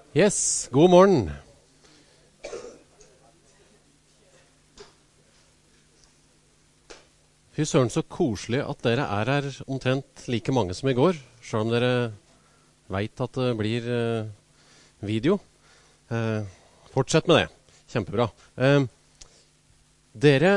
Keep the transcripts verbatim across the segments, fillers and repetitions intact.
Yes, god morgen. Fy søren, så koselig at dere er her omtrent like mange som i går, selv om dere vet at det blir eh, video. Eh, fortsett med det. Kjempebra. Eh, dere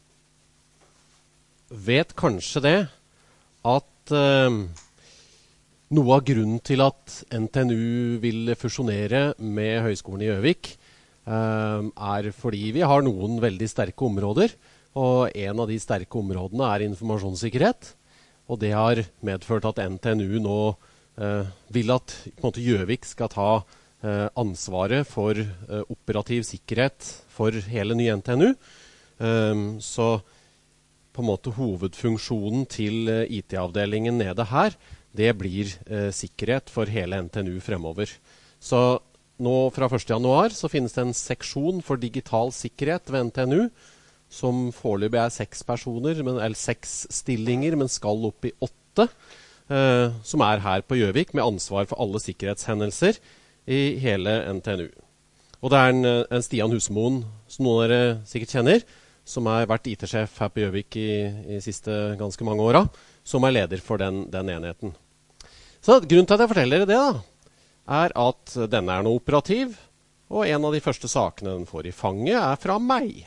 vet kanskje det at eh, noe av grunnen til at N T N U vil fusjonere med Høgskolen i Gjøvik eh, er fordi vi har noen veldig sterke områder, og en av de sterke områdene er informasjonssikkerhet, og det har medført at N T N U nå eh, vil at på en måte, Gjøvik skal ta eh, ansvaret for eh, operativ sikkerhet for hele nye N T N U. Um, så på en måte hovedfunksjonen til eh, I T-avdelingen nede her, det blir eh, sikkerhet for hele N T N U fremover. Så nå fra første januar så finnes det en seksjon for digital sikkerhet ved N T N U, som foreløpig er seks personer, men, eller seks stillinger, men skal opp i åtte, eh, som er her på Gjøvik, med ansvar for alle sikkerhetshendelser i hele N T N U. Og det er en, en Stian Husmoen, som noen av dere sikkert kjenner, som har vært I T-sjef her på Gjøvik i, i siste ganske mange åra, som er leder for den, den enheten. Så grunnen til at jeg forteller dere det da, er at denne er nå operativ, og en av de første sakene den får i fanget er fra meg.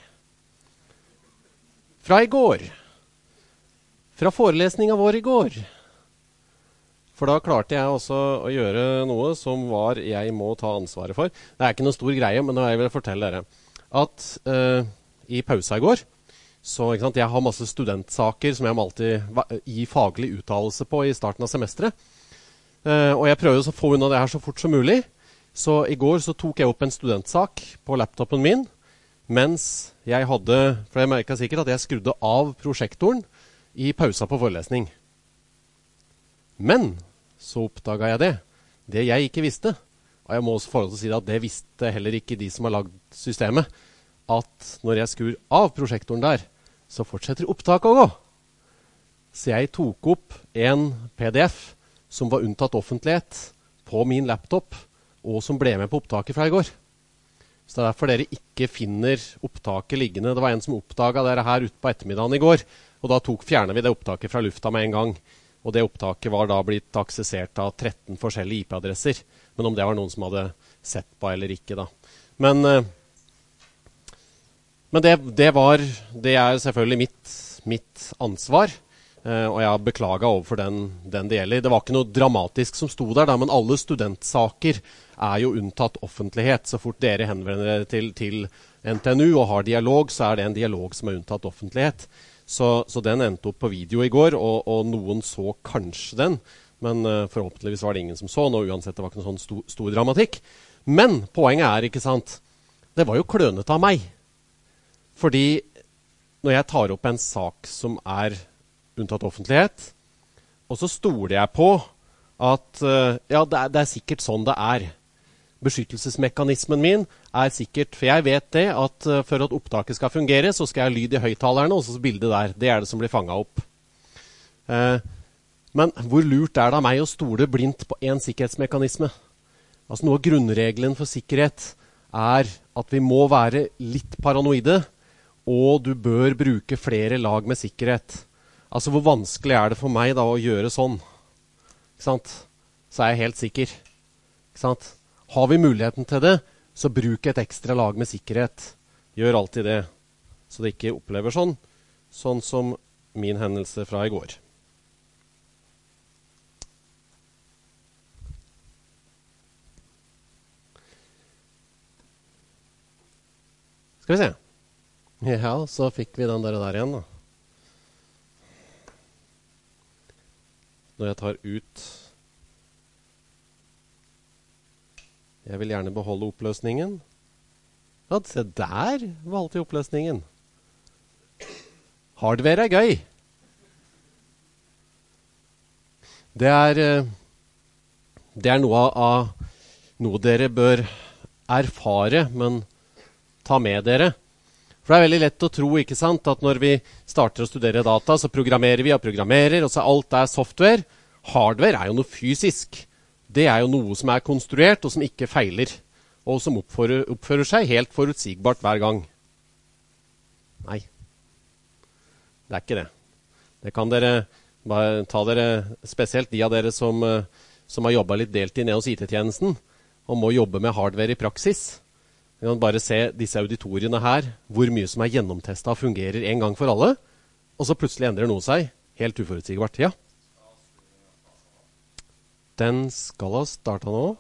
Fra i går. Fra forelesningen vår i går. For da klarte jeg også å gjøre noe som var jeg må ta ansvaret for. Det er ikke noe stor greie, men nå vil jeg fortelle dere at uh, i pausa i går, så ikke sant, jeg har masse studentsaker som jeg må alltid gi faglig uttalelse på i starten av semesteret. Uh, og jeg prøver å få unna det her så fort som mulig. Så i går så tok jeg opp en studentsak på laptopen min, mens jeg hadde, for jeg merket sikkert at jeg skrudde av prosjektoren i pausa på forelesning. Men så oppdaget jeg det, det jeg ikke visste, og jeg må også forhold til å si det at det visste heller ikke de som har lagd systemet, at når jeg skrur av prosjektoren der, så fortsetter opptaket å gå. Så jeg tok opp en P D F som var unntatt offentlighet på min laptop, og som ble med på opptaket fra i går. Så det er derfor dere ikke finner opptaket liggende. Det var en som oppdaget dere her ute på ettermiddagen i går, og da tok, fjernet vi det opptaket fra lufta med en gang. Og det opptaket var da blitt aksessert av tretten forskjellige I P-adresser. Men om det var noen som hadde sett på eller ikke da. Men, men det, det, var, det er selvfølgelig mitt, mitt ansvar. Uh, og jeg har beklaget overfor den, den det gjelder. Det var ikke noe dramatisk som sto der, da, men alle studentsaker er jo unntatt offentlighet. Så fort dere henvender dere til, til N T N U og har dialog, så er det en dialog som er unntatt offentlighet. Så, så den endte opp på video i går, og, og noen så kanskje den, men uh, forhåpentligvis var det ingen som så, og uansett det var ikke noe sånn stor, stor dramatikk. Men poenget er, ikke sant, det var jo klønete av meg. Fordi når jeg tar opp en sak som er unntatt offentlighet, og så stoler jeg på at uh, ja, det er, det er sikkert sånn det er. Beskyttelsesmekanismen min er sikkert, for jeg vet det, at uh, for at opptaket skal fungere, så skal jeg ha lyd i høyttalerne, og så bildet der. Det er det som blir fanget opp. Uh, men hvor lurt er det av meg å stole blindt på en sikkerhetsmekanisme? Altså noe av grunnregelen for sikkerhet er at vi må være litt paranoide, og du bør bruke flere lag med sikkerhet. Altså, hvor vanskelig er det for meg da å gjøre sånn? Ikke sant? Så er jeg helt sikker. Ikke sant? Har vi muligheten til det, så bruk et ekstra lag med sikkerhet. Gjør alltid det, så det ikke opplever sånn, sånn som min hendelse fra i går. Skal vi se. Ja, så fikk vi den der, der igjen da. Når jeg tar ut, jeg vil gjerne beholde oppløsningen. Ja, se der valgte jeg oppløsningen. Hardware er gøy. Det er, det er noe av noe dere bør erfare, men ta med dere. For det er veldig lett å tro, ikke sant, at når vi starter å studere data, så programmerer vi og programmerer, og så alt er software. Hardware er jo noe fysisk. det er jo noe som er konstruert og som ikke feiler, og som oppfører, oppfører seg helt forutsigbart hver gang. Nei, det er ikke det. Det kan dere bare ta dere, spesielt de av dere som, som har jobbet litt deltid ned hos I T-tjenesten, og må jobbe med hardware i praksis. Vi kan bare se disse auditoriene her, hvor mye som er gjennomtestet og fungerer en gang for alle, og så plutselig endrer noe seg, helt uforutsigbart. Ja. Den skal ha startet nå.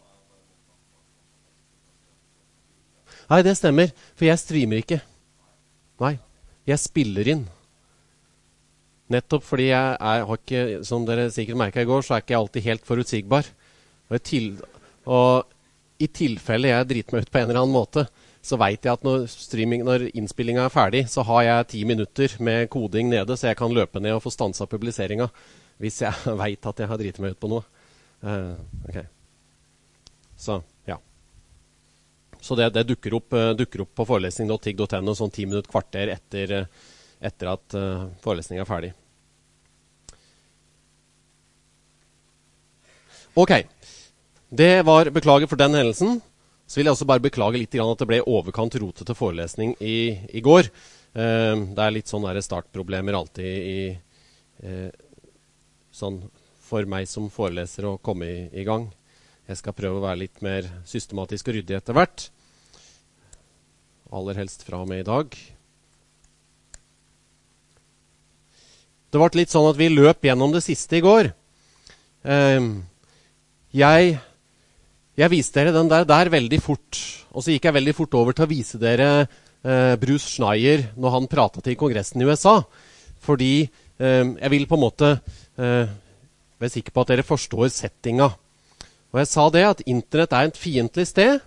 Nei, det stemmer, for jeg streamer ikke. Nei, jeg spiller inn. Nettopp fordi jeg er, har ikke, som dere sikkert merket i går, så er ikke jeg alltid helt forutsigbar. Og, til, og i tilfelle jeg driter meg ut på en eller annen måte, så vet jeg at når, streaming, når innspillingen er ferdig, så har jeg ti minutter med koding nede, så jeg kan løpe ned og få stanset publiseringen, hvis jeg vet at jeg har dritet meg ut på noe. Uh, ok. Så, ja. Så det, det dukker, opp, uh, dukker opp på forelesning punktum tigg punktum no sånn ti minutter kvarter etter, uh, etter at uh, forelesningen er ferdig. Ok. Det var beklager for den hendelsen. Så vil jeg også bare beklage litt grann at det ble overkant rotete forelesning i, i går. Uh, det er litt sånn der startproblemer alltid i, uh, sånn for meg som foreleser å komme i, i gang. Jeg skal prøve å være litt mer systematisk og ryddig etter hvert. Aller helst fra og med i dag. Det ble litt sånn at vi løp gjennom det siste i går. Uh, jeg... Jeg viste dere den der, der veldig fort, og så gikk jeg veldig fort over til å vise dere eh, Bruce Schneier når han pratet til kongressen i U S A. Fordi eh, jeg vil på en måte eh, være sikker på at dere forstår settinga. Og jeg sa det at internett er et fiendtlig sted,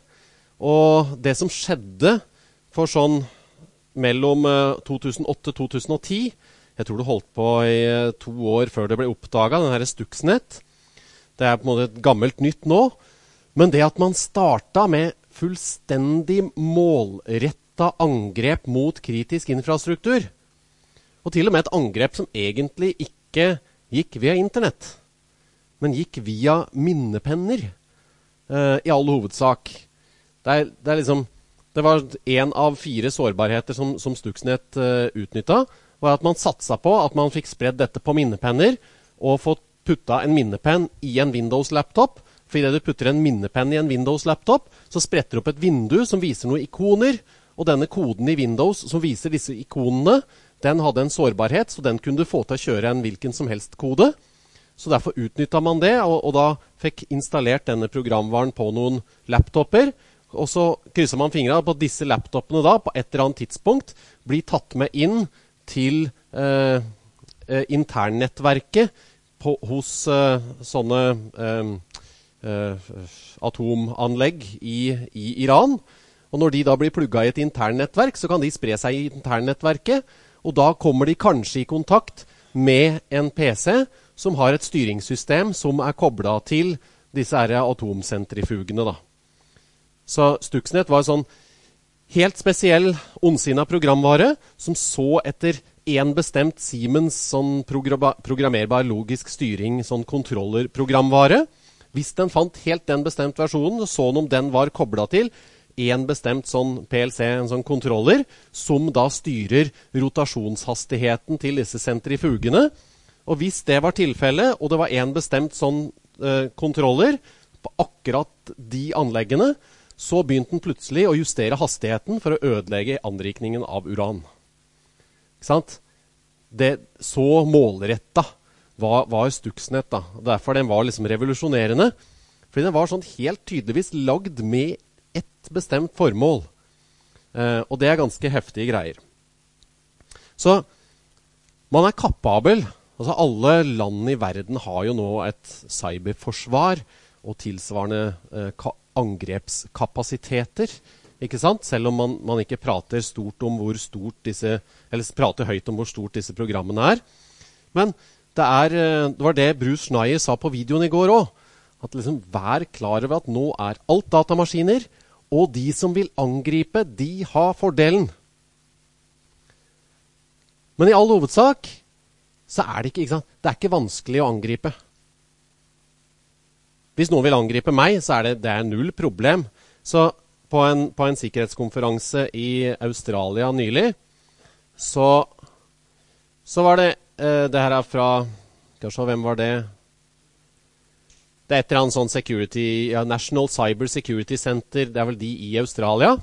og det som skjedde for sånn mellom eh, to tusen åtte og to tusen ti, jeg tror det holdt på i eh, to år før det ble oppdaget, den her Stuxnet. Det er på en måte et gammelt nytt nå. Men det at man startet med fullstendig målrettet angrep mot kritisk infrastruktur, og til og med et angrep som egentlig ikke gikk via internett, men gikk via minnepenner, eh, i all hovedsak. Det, er, det, er liksom, det var en av fire sårbarheter som, som Stuxnet eh, utnyttet, var at man satset på at man fikk spredd dette på minnepenner, og fått puttet en minnepenn i en Windows-laptop. For i det du putter en minnepenn i en Windows-laptop, så spretter du opp et vindu som viser noen ikoner, og denne koden i Windows som viser disse ikonene, den hadde en sårbarhet, så den kunne du få til å kjøre en hvilken som helst kode. Så derfor utnyttet man det, og, og da fikk installert denne programvaren på noen laptoper, og så krysset man fingrene på at disse laptopene da, på et eller annet tidspunkt, blir tatt med inn til eh, eh, internnettverket på, hos eh, sånne... Eh, Uh, atomanlegg i, i Iran. Og når de da blir plugget i et internnettverk, så kan de spre seg i internnettverket, og da kommer de kanskje i kontakt med en P C som har et styringssystem som er koblet til disse her atomsentrifugene da. Så Stuxnet var en sånn helt spesiell ondsinnet programvare som så etter en bestemt Siemens sånn program programmerbar logisk styring, sånn kontrollerprogramvare. Hvis den fant helt den bestemt versjonen, så om den var koblet til en bestemt sånn P L C, en sånn kontroller, som da styrer rotasjonshastigheten til disse sentrifugene. Og hvis det var tilfellet, og det var en bestemt sånn eh, kontroller på akkurat de anleggene, så begynte den plutselig å justere hastigheten for å ødelegge anrikningen av uran. Ikke sant? Det så målrettet. Var, var Stuxnet da. Derfor den var liksom revolusjonerende. Fordi den var sånn helt tydeligvis lagd med et bestemt formål. Eh, og det er ganske heftige greier. Så man er kapabel. Altså alle land i verden har jo nå et cyberforsvar og tilsvarende eh, angrepskapasiteter. Ikke sant? Selv om man, man ikke prater stort om hvor stort disse, eller prater høyt om hvor stort disse programmene er. Men Det, er, det var det Bruce Schneier sa på videoen i går også. At liksom vær klar over at nå er alt datamaskiner, og de som vil angripe, de har fordelen. Men i all hovedsak, så er det ikke, ikke sant? Det er ikke vanskelig å angripe. Hvis noen vil angripe meg, så er det, det er null problem. Så på en, på en sikkerhetskonferanse i Australia nylig, så, så var det, eh, det her er fra, skal vi se, hvem var det? Det er et eller annet sånn security, ja, National Cyber Security Center, det er vel de i Australia,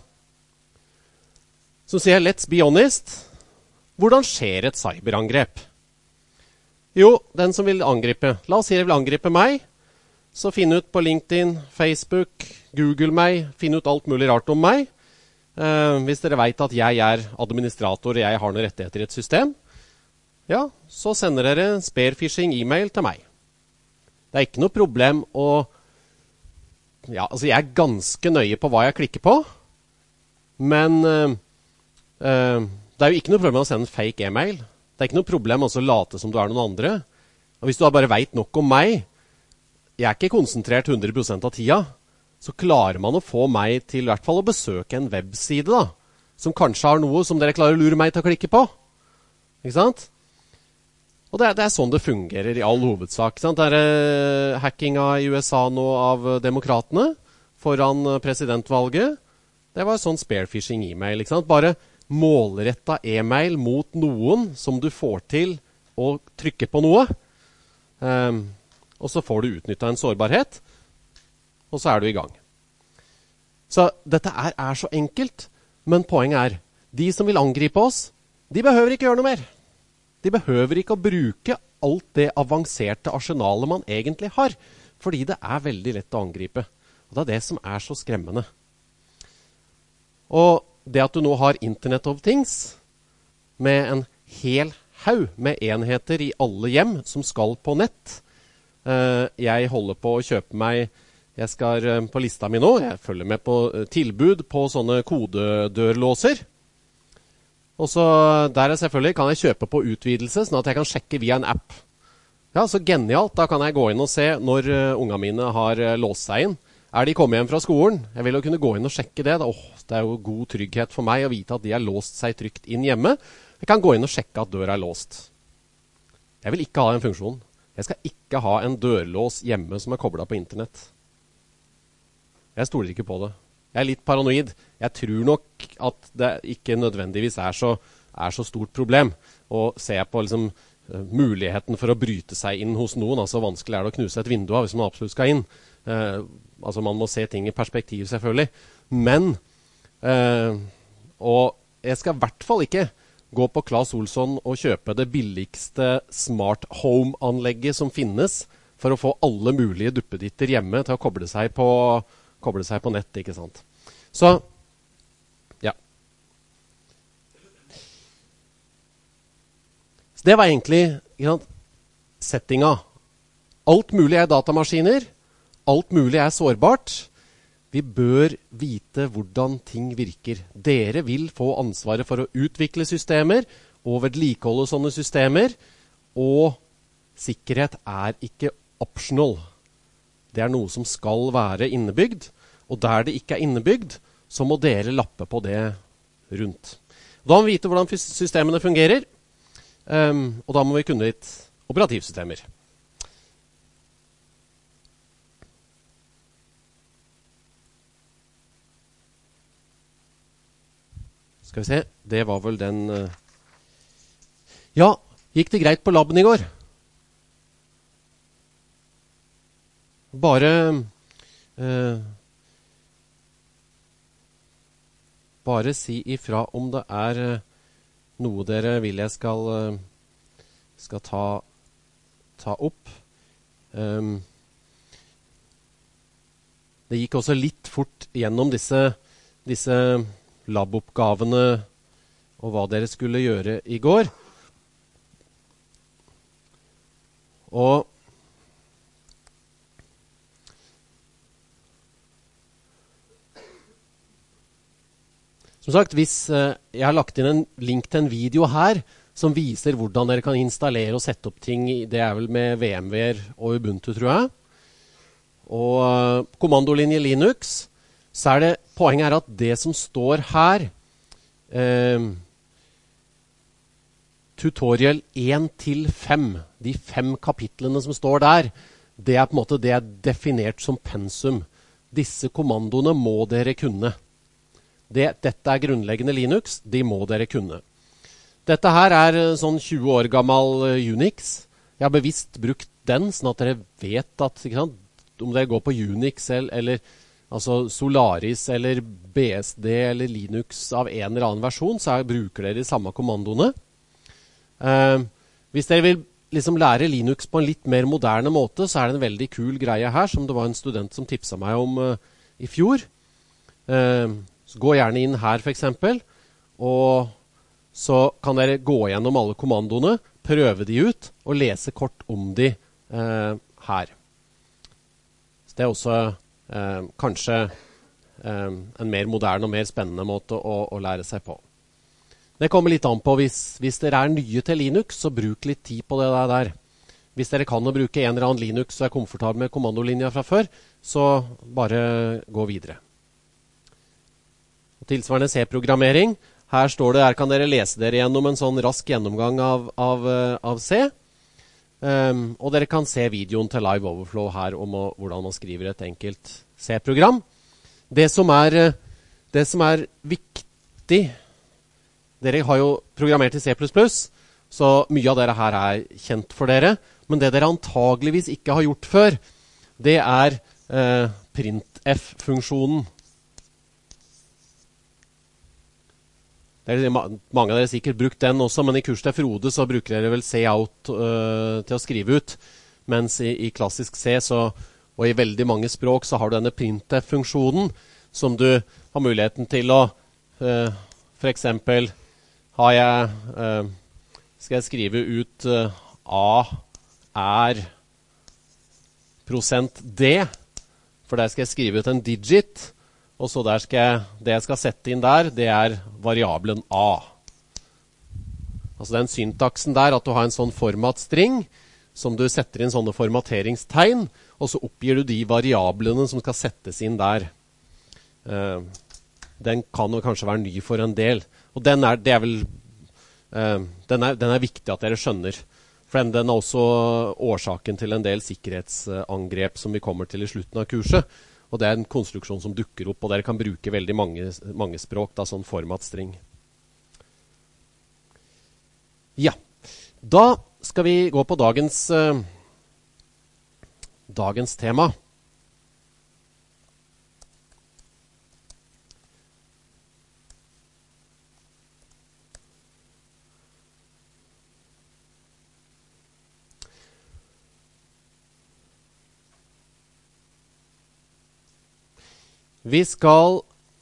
som sier, let's be honest, hvordan skjer et cyberangrep? Jo, den som vil angripe, la oss si det vil angripe meg, så finn ut på LinkedIn, Facebook, Google meg, finn ut alt mulig rart om meg. Eh, hvis dere vet at jeg er administrator og jeg har noen rettigheter i et system, ja, så sender dere spearfishing e-mail til meg. Det er ikke noe problem å... Ja, altså jeg er ganske nøye på hva jeg klikker på, men eh, eh, det er jo ikke noe problem å sende en fake e-mail. Det er ikke noe problem å late som du er noen andre. Og hvis du bare vet nok om meg, jeg er ikke konsentrert hundre prosent av tida, så klarer man å få meg til i hvert fall å besøke en webside da, som kanskje har noe som dere klarer å lure meg til å klikke på. Ikke sant? Og det er, det er sånn det fungerer i all hovedsak. Ikke sant? Det er uh, hackinga i U S A nå av demokratene foran uh, presidentvalget. Det var sånn spearfishing e-mail. Ikke sant? Bare målretta e-mail mot noen som du får til å trykke på noe. Um, og så får du utnyttet en sårbarhet, og så er du i gang. Så dette er, er så enkelt, men poenget er, de som vil angripe oss, de behøver ikke gjøre noe mer. De behøver ikke å bruke alt det avanserte arsenalet man egentlig har, fordi det er veldig lett å angripe. Og det er det som er så skremmende. Og det at du nå har Internet of Things, med en hel haug med enheter i alle hjem som skal på nett. Uh, jeg holder på å kjøpe meg, jeg skal uh, på lista mi nå, jeg følger med på uh, tilbud på sånne kodedørlåser. Og så der er selvfølgelig, kan jeg kjøpe på utvidelse, sånn at jeg kan sjekke via en app. Ja, så genialt, da kan jeg gå inn og se når uh, unga mine har uh, låst seg inn. Er de kommet hjem fra skolen? Jeg vil jo kunne gå inn og sjekke det. Åh, det er jo god trygghet for meg å vite at de har låst seg trygt inn hjemme. Jeg kan gå inn og sjekke at døra er låst. Jeg vil ikke ha den funksjonen. Jeg skal ikke ha en dørlås hjemme som er koblet på internett. Jeg stoler ikke på det. Jeg er litt paranoid. Jeg tror nok at det ikke nødvendigvis er så, er så stort problem. Og ser jeg på liksom, uh, muligheten for å bryte seg inn hos noen, altså vanskelig er det å knuse et vindu av hvis man absolutt skal inn. Uh, altså man må se ting i perspektiv selvfølgelig. Men, uh, og jeg skal i hvert fall ikke gå på Claes Olsson og kjøpe det billigste smart home-anlegget som finnes for å få alle mulige duppeditter hjemme til å koble seg på, koble seg på nett, ikke sant? Så, ja. Så det var egentlig, ikke sant, settinga. Alt mulig er datamaskiner, alt mulig er sårbart. Vi bør vite hvordan ting virker. Dere vil få ansvaret for å utvikle systemer og vedlikeholde sånne systemer, og sikkerhet er ikke optional. Det er noe som skal være innebygd, og der det ikke er innebygd, så må dere lappe på det rundt. Da må vi vite hvordan systemene fungerer, um, og da må vi kunne litt operativsystemer. Skal vi se, det var vel den... Uh... Ja, gikk det greit på labben i går? Bare... Uh... Bare si ifra om det er uh, noe dere vil jeg skal, uh, skal ta, ta opp. Um... Det gikk også litt fort gjennom disse... disse laboppgavene og hva dere skulle gjøre i går. Og som sagt, hvis eh, jeg har lagt inn en link til en video her som viser hvordan dere kan installere og sette opp ting, det er vel med VMware og Ubuntu, tror jeg. Og eh, kommandolinje Linux, så er det, poenget er at det som står her, eh, tutorial én til fem, de fem kapitlene som står der, det er på en måte det er definert som pensum. Disse kommandoene må dere kunne. Det, dette er grunnleggende Linux, de må dere kunne. Dette her er sånn tjue år gammel Unix. Jeg har bevisst brukt den, sånn at dere vet at, ikke sant, om dere går på Unix eller, eller altså Solaris eller B S D eller Linux av en eller annen versjon, så er, bruker dere de samme kommandoene. Uh, hvis dere vil liksom lære Linux på en litt mer moderne måte, så er det en veldig kul greie her, som det var en student som tipset meg om uh, i fjor. Uh, så gå gjerne inn her for eksempel, og så kan dere gå gjennom alle kommandoene, prøve de ut, og lese kort om de uh, her. Så det er også uh, kanskje uh, en mer moderne og mer spennende måte å, å lære seg på. Det kommer litt an på, hvis, hvis dere er nye til Linux, så bruk litt tid på det der. Hvis dere kan å bruke en eller annen Linux og er komfortabel med kommandolinja fra før, så bare gå videre. Tilsvarende C-programmering. Her står det, her kan dere lese dere gjennom en sånn rask gjennomgang av, av, av C. Um, og dere kan se videoen til Live Overflow her om å, hvordan man skriver et enkelt C-program. Det som er, det som er viktig, dere har jo programmert i C plus plus, så mye av dere her er kjent for dere. Men det dere antageligvis ikke har gjort før, det er eh, printf-funksjonen. Det er, mange av dere sikkert brukt den også, men i kurs til Frode så bruker dere vel cout uh, til å skrive ut. Mens i, i klassisk C så, og i veldig mange språk så har du denne printf-funksjonen som du har muligheten til å uh, for eksempel har jeg, uh, skal jeg skrive ut uh, A er prosent D, for der skal jeg skrive ut en digit, og så der skal jeg, det jeg skal sette inn der, det er variablen A. Altså den syntaksen der, at du har en sånn formatstring, som du setter inn sånne formateringstegn, og så oppgir du de variablene som skal settes inn der. Uh, den kan jo kanskje være ny for en del. Og den er, det er vel, uh, den, er, den er viktig at dere skjønner. For den, den er også årsaken til en del sikkerhetsangrep som vi kommer til i slutten av kurset. Og det er en konstruksjon som dukker opp, og dere kan bruke veldig mange, mange språk, da, sånn formatstring. Ja, da skal vi gå på dagens, uh, dagens tema. Vi skal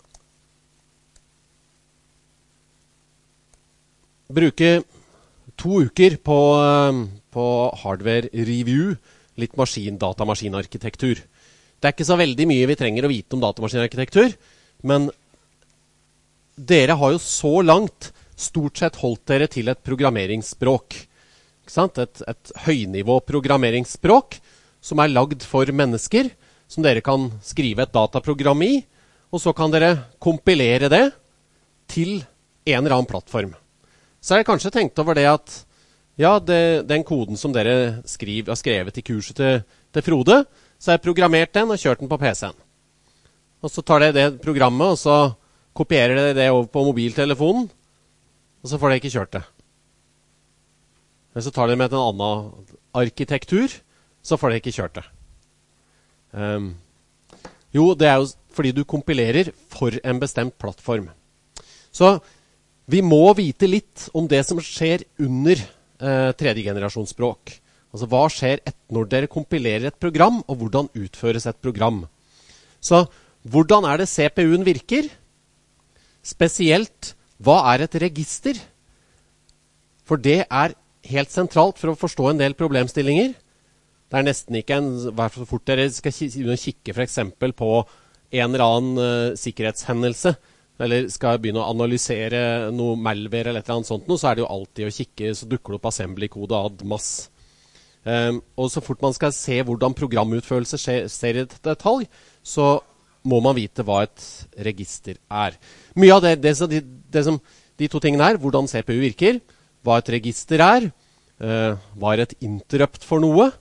bruke to uker på, på hardware review, litt maskin, datamaskinarkitektur. Det er ikke så veldig mye vi trenger å vite om datamaskinarkitektur, men dere har jo så langt stort sett holdt dere til et programmeringsspråk. Ikke sant? Et, et høynivå programmeringsspråk som er lagd for mennesker, som dere kan skrive et dataprogram i, og så kan dere kompilere det til en eller annen plattform. Så har jeg kanskje tenkt over det at, ja, det, den koden som dere skriver, har skrevet i kurset til, til Frode, så har jeg programmert den og kjørt den på P C-en. Og så tar dere det programmet, og så kopierer dere det over på mobiltelefonen, og så får dere ikke kjørt det. Eller så tar dere med en annen arkitektur, så får dere ikke kjørt det. Um, jo, det er jo fordi du kompilerer for en bestemt plattform. Så vi må vite litt om det som skjer under eh, tredje generasjonsspråk. Altså hva skjer et, når dere kompilerer et program, og hvordan utføres et program. Så hvordan er det C P U-en virker? Spesielt, hva er et register? For det er helt sentralt for å forstå en del problemstillinger. Det er nesten ikke en, hva så fort dere skal kikke for eksempel på en eller annen uh, sikkerhetshendelse, eller skal begynne å analysere noe malware eller et eller annet sånt, så er det jo alltid å kikke, så dukker det opp assembly-kode ad mass. Um, og så fort man skal se hvordan programutførelse skjer, ser i detalj, så må man vite hva et register er. Mye av det, det, det, det som de to tingene er, hvordan C P U virker, hva et register er, uh, hva er et interrupt for noe,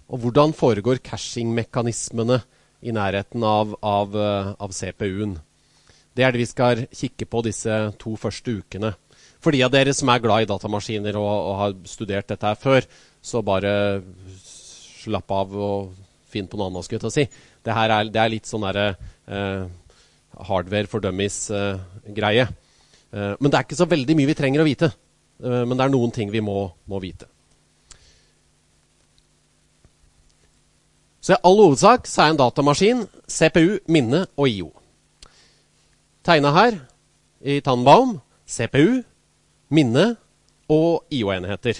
og hvordan foregår caching-mekanismene i nærheten av, av, av C P U-en. Det er det vi skal kikke på disse to første ukene. For de av dere som er glad i datamaskiner og, og har studert dette her før, så bare slapp av og finn på noe annet, skulle jeg til å si. Det her er, det er litt sånn der, eh, hardware for dummies-greie. Eh, men det er ikke så veldig mye vi trenger å vite. Eh, men det er noen ting vi må, må vite. Så i all hovedsak så er en datamaskin C P U, minne og I O. Tegnet her i Tannbaum, C P U, minne og I O-enheter.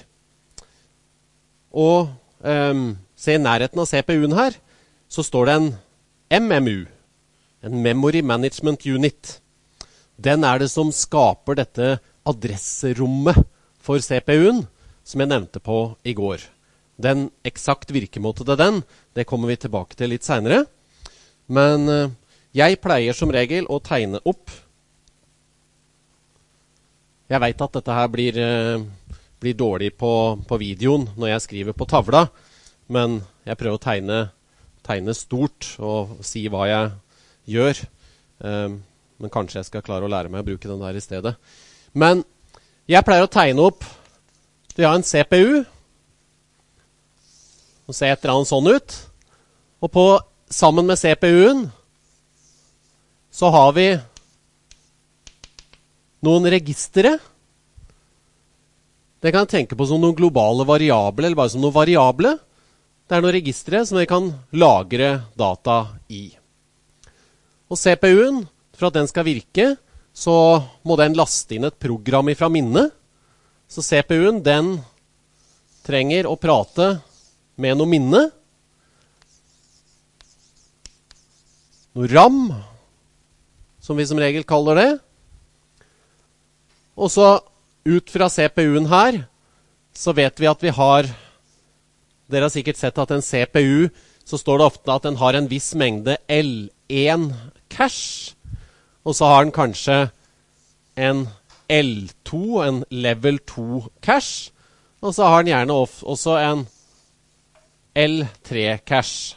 Og um, se i nærheten av C P U-en her, så står det en M M U, en Memory Management Unit. Den er det som skaper dette adresserommet for C P U-en, som jeg nevnte på i går. Den eksakt virkemåte til den, det kommer vi tilbake til litt senere. Men uh, jeg pleier som regel å tegne opp. Jeg vet at dette her blir, uh, blir dårlig på, på videoen når jeg skriver på tavla, men jeg prøver å tegne, tegne stort og si hva jeg gjør. Um, men kanskje jeg skal klare å lære meg å bruke den der i stedet. Men jeg pleier å tegne opp, vi har en C P U, og se et eller annet sånn ut. Og på, sammen med C P U-en, så har vi noen registere. Det kan jeg tenke på som noen globale variable, eller bare som noen variable. Det er noen registre som vi kan lagre data i. Og C P U-en, for at den skal virke, så må den laste inn et program fra minnet. Så C P U-en, den trenger å prate med noe minne. Noe RAM, som vi som regel kaller det. Og så ut fra C P U-en her, så vet vi at vi har, dere har sikkert sett at en C P U, så står det ofte at den har en viss mengde L én cache, og så har den kanskje en L to, en level to cache, og så har den gjerne også en L tre cache.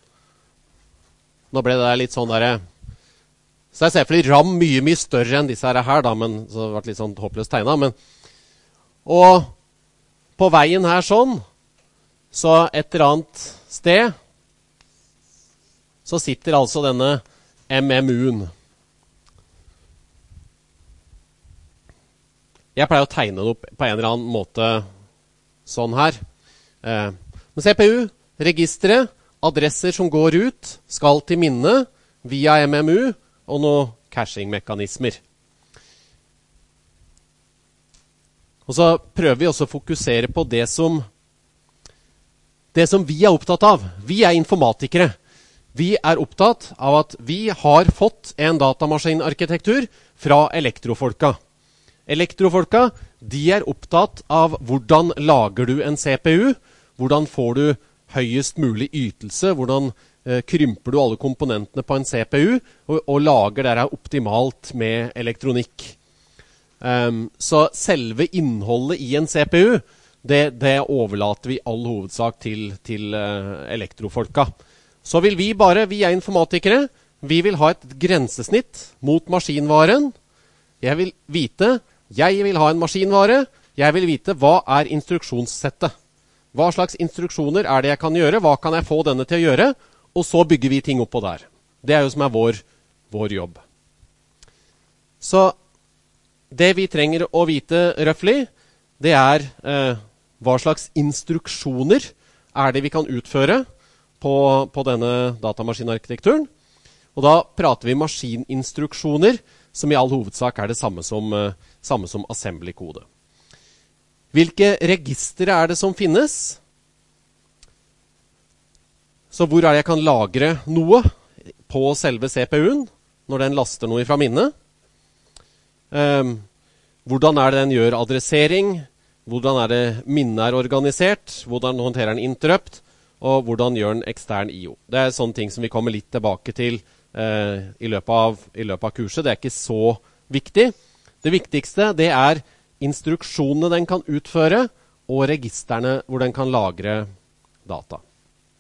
Nå ble det litt sånn der, så jeg ser for RAM mye, mye større enn disse her, da, men så det har vært litt sånn håpløst tegnet. Men, og på veien her sånn, så et eller annet sted, så sitter altså denne M M U-en. Jeg pleier å tegne det opp på en eller annen måte sånn her. Eh, Men C P U, registre, adresser som går ut, skal til minne via M M U og noen caching-mekanismer. Og så prøver vi også å fokusere på det som, det som vi er opptatt av. Vi er informatikere. Vi er opptatt av at vi har fått en datamaskinarkitektur fra elektrofolka. Elektrofolka, de er opptatt av hvordan lager du en C P U, hvordan får du høyest mulig ytelse, hvordan eh, krymper du alle komponentene på en C P U, og, og lager det her optimalt med elektronikk. Um, så selve innholdet i en C P U, det, det overlater vi all hovedsak til, til uh, elektrofolka. Så vil vi bare, vi er informatikere, vi vil ha et grensesnitt mot maskinvaren. Jeg vil vite, jeg vil ha en maskinvare, jeg vil vite hva er instruksjonssettet. Hva slags instruksjoner er det jeg kan gjøre? Hva kan jeg få denne til å gjøre? Og så bygger vi ting oppå der. Det er jo som er vår, vår jobb. Så det vi trenger å vite røffelig, det er eh, hva slags instruksjoner er det vi kan utføre på, på denne datamaskinarkitekturen. Og da prater vi maskininstruksjoner, som i all hovedsak er det samme som, eh, samme som assembly-kode. Hvilke registre er det som finnes? Så hvor er det jeg kan lagre noe på selve C P U-en når den laster noe fra minnet? Um, hvordan er det den gjør adressering? Hvordan er det minnet er organisert? Hvordan håndterer den interrupt? Og hvordan gjør den ekstern I O? Det er sånne ting som vi kommer litt tilbake til uh, i, løpet av, i løpet av kurset. Det er ikke så viktig. Det viktigste det er instruksjonene den kan utføre, og registrene hvor den kan lagre data.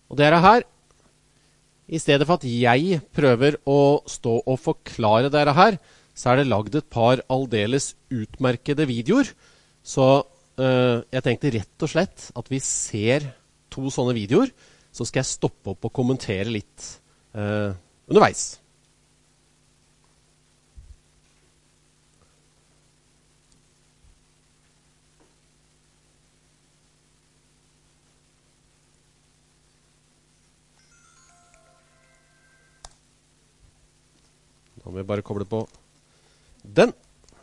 Og det er her, i stedet for at jeg prøver å stå og forklare dere her, så er det lagd et par aldeles utmerkede videoer. Så uh, jeg tenkte rett og slett at vi ser to sånne videoer, så skal jeg stoppe opp og kommentere litt uh, underveis. Da må vi bare koble på den.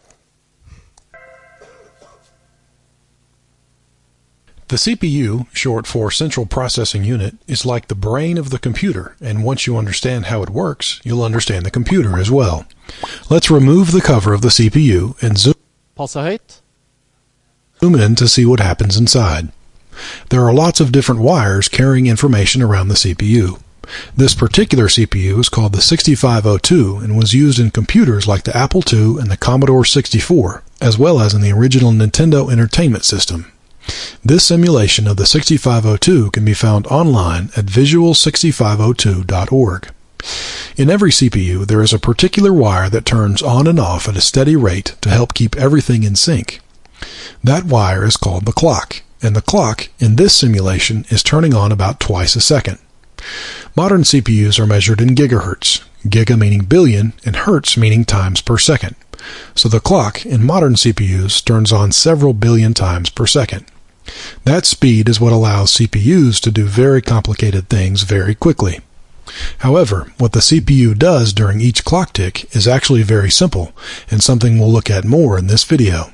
The C P U, short for Central Processing Unit, is like the brain of the computer, and once you understand how it works, you'll understand the computer as well. Let's remove the cover of the C P U and zoom Passe høyt. zoom in to see what happens inside. There are lots of different wires carrying information around the C P U. This particular C P U is called the sixty-five oh two and was used in computers like the Apple two and the Commodore sixty-four, as well as in the original Nintendo Entertainment System. This simulation of the sixty-five oh two can be found online at visual sixty-five oh two dot org. In every C P U, there is a particular wire that turns on and off at a steady rate to help keep everything in sync. That wire is called the clock, and the clock in this simulation is turning on about twice a second. Modern C P Us are measured in gigahertz, giga meaning billion and hertz meaning times per second. So the clock in modern C P Us turns on several billion times per second. That speed is what allows C P Us to do very complicated things very quickly. However, what the C P U does during each clock tick is actually very simple, and something we'll look at more in this video.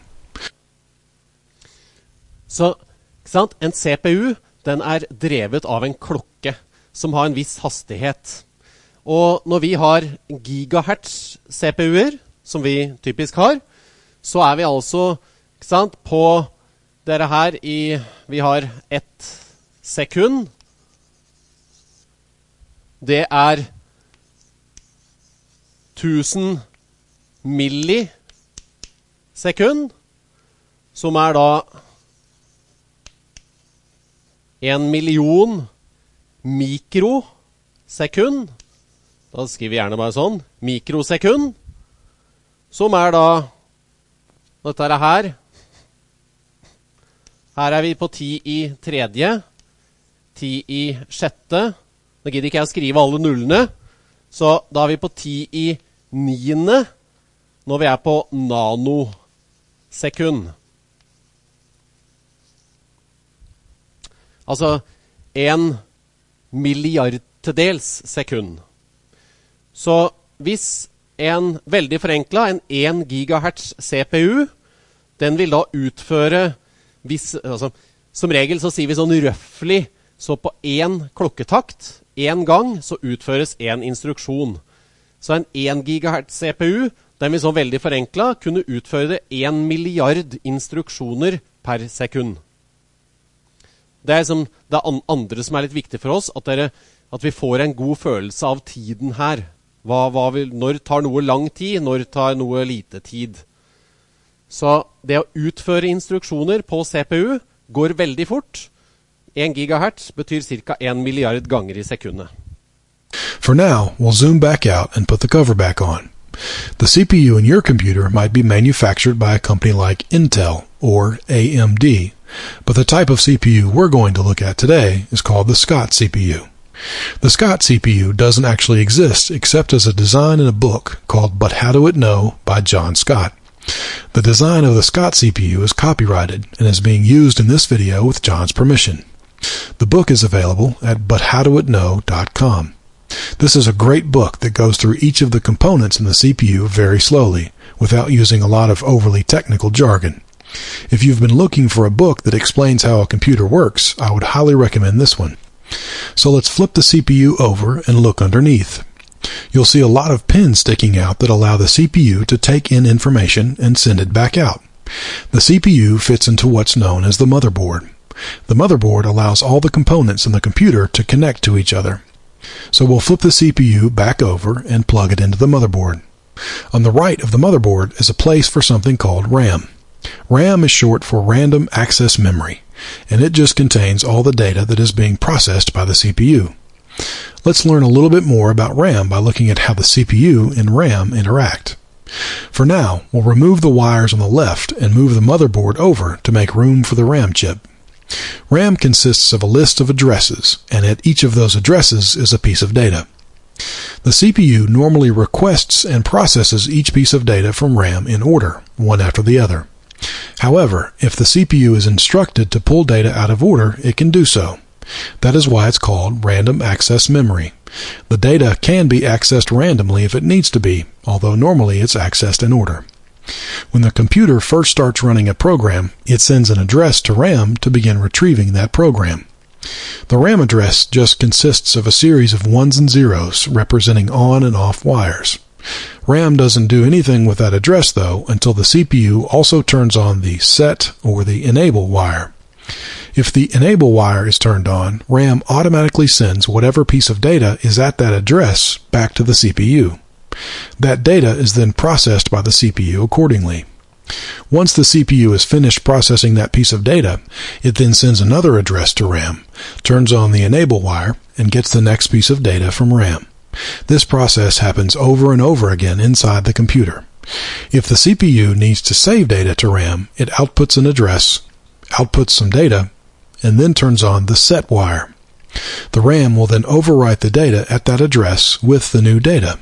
Så, ikke sant? En C P U, den er drevet av en klokke som har en viss hastighet. Og når vi har gigahertz C P U-er, som vi typisk har, så er vi altså, ikke sant, på dere her i, vi har ett sekund. Det er tusen millisekund, som er da en million mikrosekund. Da skriver vi gjerne bare sånn, mikrosekund, som er da, dette er her, her er vi på ti i tredje, ti i sjette, nå gidder ikke jeg å skrive alle nullene, så da er vi på ti i niende, når vi er på nanosekund. Altså en milliardtedels sekund. Så hvis en veldig forenklet, en en gigahertz C P U, den vil da utføre, hvis, altså, som regel så sier vi sånn røffelig, så på en klokketakt, en gang, så utføres en instruksjon. Så en en gigahertz C P U, den vil så veldig forenklet, kunne utføre en milliard instruksjoner per sekund. Det er som det andre som er litt viktig for oss, at, dere, at vi får en god følelse av tiden her. Hva, hva vil, når tar noe lang tid, når tar noe lite tid. Så det å utføre instruksjoner på C P U går veldig fort. en gigahertz betyr cirka en milliard ganger i sekundet. For now, we'll zoom back out and put the cover back on. The C P U in your computer might be manufactured by a company like Intel or A M D, but the type of C P U we're going to look at today is called the Scott C P U. The Scott C P U doesn't actually exist except as a design in a book called But How Do It Know by John Scott. The design of the Scott C P U is copyrighted and is being used in this video with John's permission. The book is available at but how do it know dot com. This is a great book that goes through each of the components in the C P U very slowly, without using a lot of overly technical jargon. If you've been looking for a book that explains how a computer works, I would highly recommend this one. So let's flip the C P U over and look underneath. You'll see a lot of pins sticking out that allow the C P U to take in information and send it back out. The C P U fits into what's known as the motherboard. The motherboard allows all the components in the computer to connect to each other. So we'll flip the C P U back over and plug it into the motherboard. On the right of the motherboard is a place for something called RAM. RAM is short for Random Access Memory. and it just contains all the data that is being processed by the C P U. Let's learn a little bit more about RAM by looking at how the C P U and RAM interact. For now, we'll remove the wires on the left and move the motherboard over to make room for the RAM chip. RAM consists of a list of addresses, and at each of those addresses is a piece of data. The C P U normally requests and processes each piece of data from RAM in order, one after the other. However, if the C P U is instructed to pull data out of order, it can do so. That is why it's called random access memory. The data can be accessed randomly if it needs to be, although normally it's accessed in order. When the computer first starts running a program, it sends an address to RAM to begin retrieving that program. The RAM address just consists of a series of ones and zeros representing on and off wires. RAM doesn't do anything with that address, though, until the C P U also turns on the set or the enable wire. If the enable wire is turned on, RAM automatically sends whatever piece of data is at that address back to the C P U. That data is then processed by the C P U accordingly. Once the C P U is finished processing that piece of data, it then sends another address to RAM, turns on the enable wire, and gets the next piece of data from RAM. This process happens over and over again inside the computer. If the C P U needs to save data to RAM, it outputs an address, outputs some data, and then turns on the set wire. The RAM will then overwrite the data at that address with the new data.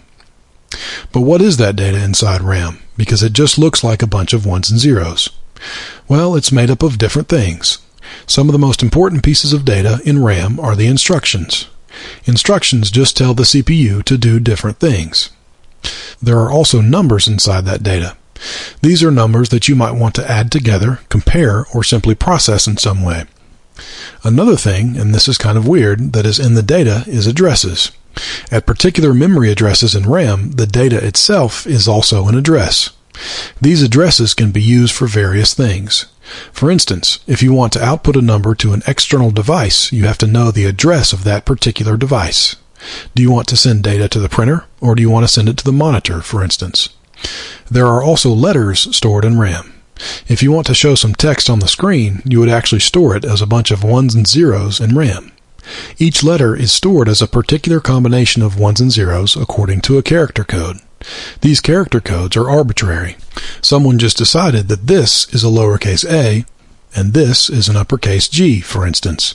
But what is that data inside RAM? Because it just looks like a bunch of ones and zeros. Well, it's made up of different things. Some of the most important pieces of data in RAM are the instructions. Instructions just tell the C P U to do different things. There are also numbers inside that data. These are numbers that you might want to add together, compare, or simply process in some way. Another thing, and this is kind of weird, that is in the data is addresses. At particular memory addresses in RAM, the data itself is also an address. These addresses can be used for various things. For instance, if you want to output a number to an external device, you have to know the address of that particular device. Do you want to send data to the printer, or do you want to send it to the monitor, for instance? There are also letters stored in RAM. If you want to show some text on the screen, you would actually store it as a bunch of ones and zeros in RAM. Each letter is stored as a particular combination of ones and zeros according to a character code. These character codes are arbitrary. Someone just decided that this is a lowercase a, and this is an uppercase G, for instance.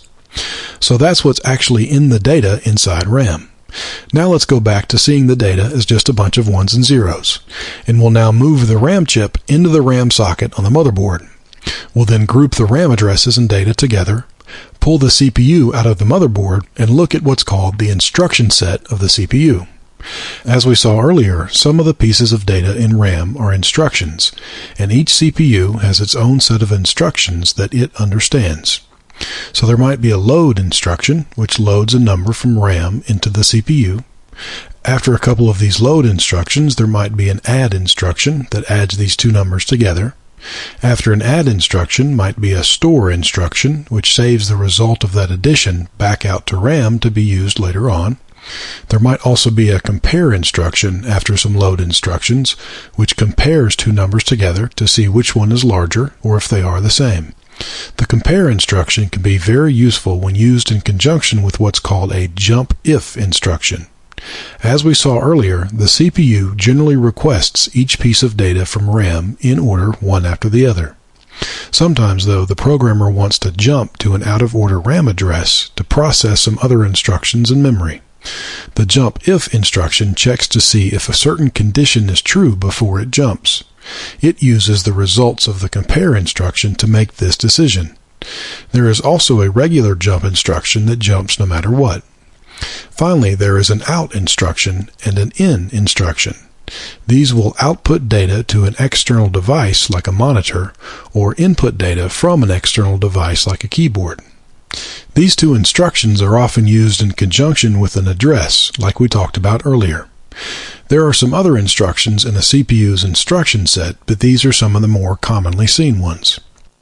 So that's what's actually in the data inside RAM. Now let's go back to seeing the data as just a bunch of ones and zeros, and we'll now move the RAM chip into the RAM socket on the motherboard. We'll then group the RAM addresses and data together, pull the C P U out of the motherboard, and look at what's called the instruction set of the C P U. As we saw earlier, some of the pieces of data in RAM are instructions, and each C P U has its own set of instructions that it understands. So there might be a load instruction, which loads a number from RAM into the C P U. After a couple of these load instructions, there might be an add instruction that adds these two numbers together. After an add instruction might be a store instruction, which saves the result of that addition back out to RAM to be used later on. There might also be a compare instruction after some load instructions, which compares two numbers together to see which one is larger or if they are the same. The compare instruction can be very useful when used in conjunction with what's called a jump if instruction. As we saw earlier, the C P U generally requests each piece of data from RAM in order one after the other. Sometimes, though, the programmer wants to jump to an out-of-order RAM address to process some other instructions in memory. The jump if instruction checks to see if a certain condition is true before it jumps. It uses the results of the compare instruction to make this decision. There is also a regular jump instruction that jumps no matter what. Finally, there is an out instruction and an in instruction. These will output data to an external device like a monitor, or input data from an external device like a keyboard. These two instructions are often used in conjunction with an address, like we talked about earlier. There are some other instructions in a C P U's instruction set, but these are some of the more commonly seen ones.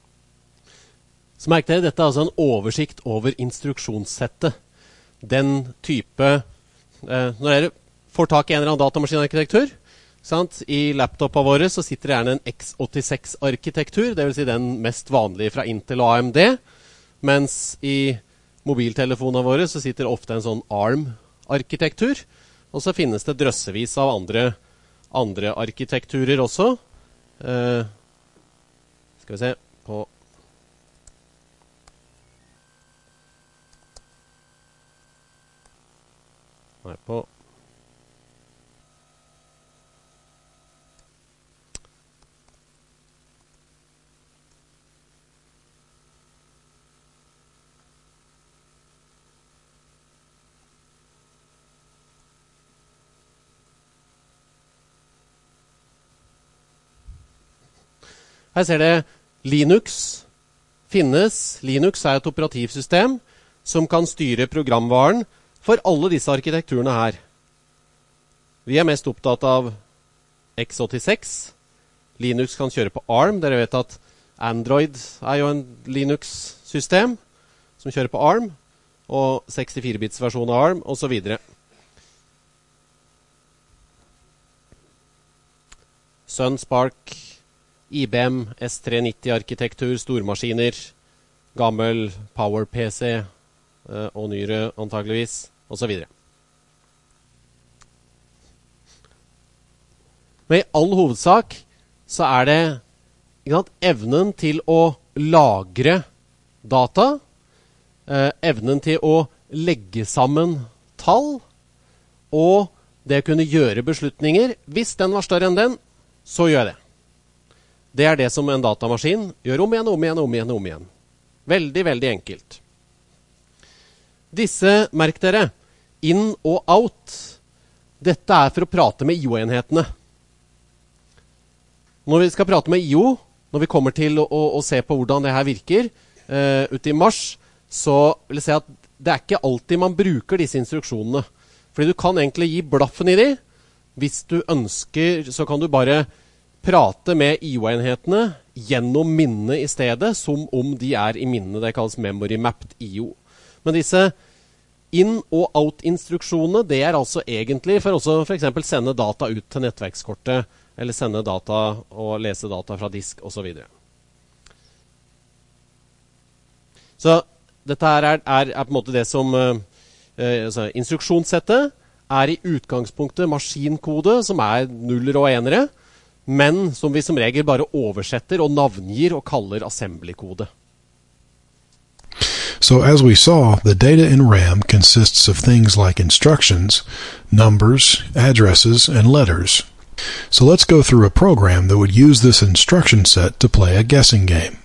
Så merk dere, dette er altså en oversikt over instruksjonssettet. Den type, eh, når dere får tak i en eller annen datamaskinarkitektur, sant? I laptopene våre så sitter det gjerne en x åttiseks arkitektur, det vil si den mest vanlige fra Intel og A M D. mens i mobiltelefonene våre så sitter ofte en sånn ARM-arkitektur, og så finnes det drøssevis av andre, andre arkitekturer også. Eh, skal vi se på Her på Her ser det Linux finnes. Linux er et operativsystem som kan styre programvaren for alle disse arkitekturene her. Vi er mest opptatt av x åttiseks. Linux kan kjøre på ARM. Dere vet at Android er jo en Linux-system som kjører på ARM, og sekstifire-bits versjon av ARM, og så videre. Sun, Spark, I B M, S tre nitti-arkitektur, stormaskiner, gammel Power-P C eh, og nyere antageligvis, og så videre. Men i all hovedsak så er det ikke sant, evnen til å lagre data, eh, evnen til å legge sammen tall, og det å kunne gjøre beslutninger. Hvis den var større enn den, så gjør jeg det. Det er det som en datamaskin gjør om igjen, om igjen, om igjen, om igjen. Veldig, veldig enkelt. Disse, merk dere, in og out, dette er for å prate med I O-enhetene. Når vi skal prate med I O, når vi kommer til å, å, å se på hvordan det her virker, uh, ute i mars, så vil jeg si at det er ikke alltid man bruker disse instruksjonene. Fordi du kan egentlig gi blaffen i de. Hvis du ønsker, så kan du bare prate med I O-enhetene gjennom minnet i stedet, som om de er i minnet. Det kalles memory mapped I O. Men disse in- og out-instruksjonene, det er altså egentlig for også for eksempel sende data ut til nettverkskortet, eller sende data og lese data fra disk, og så videre. Så dette her er, er, er på en måte det som uh, altså, instruksjonssettet er i utgangspunktet maskinkode, som er nuller og enere, men som vi som regel bare oversetter og navngir og kaller assembly-kode. So as we saw, the data in RAM consists of things like instructions, numbers, addresses, and letters. So let's go through a program that would use this instruction set to play a guessing game.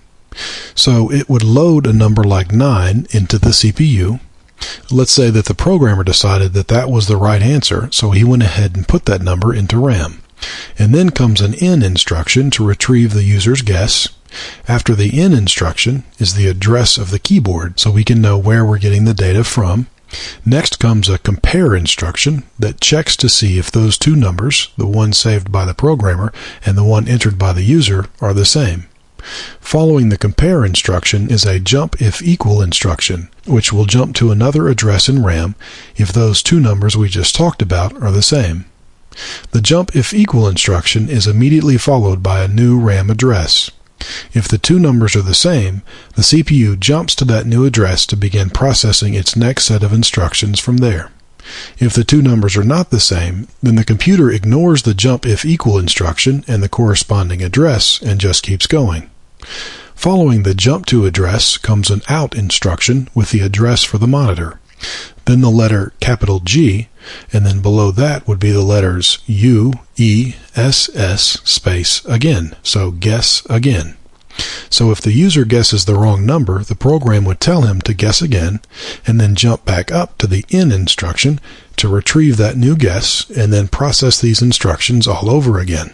So it would load a number like nine into the C P U. Let's say that the programmer decided that that was the right answer, so he went ahead and put that number into RAM. And then comes an in instruction to retrieve the user's guess. After the in instruction is the address of the keyboard, so we can know where we're getting the data from. Next comes a compare instruction that checks to see if those two numbers, the one saved by the programmer and the one entered by the user, are the same. Following the compare instruction is a jump if equal instruction, which will jump to another address in RAM if those two numbers we just talked about are the same. The jump if equal instruction is immediately followed by a new RAM address. If the two numbers are the same, the C P U jumps to that new address to begin processing its next set of instructions from there. If the two numbers are not the same, then the computer ignores the jump if equal instruction and the corresponding address and just keeps going. Following the jump to address comes an out instruction with the address for the monitor. Then the letter capital G, and then below that would be the letters U, E, S, S, space again, so guess again. So if the user guesses the wrong number, the program would tell him to guess again, and then jump back up to the in instruction to retrieve that new guess, and then process these instructions all over again.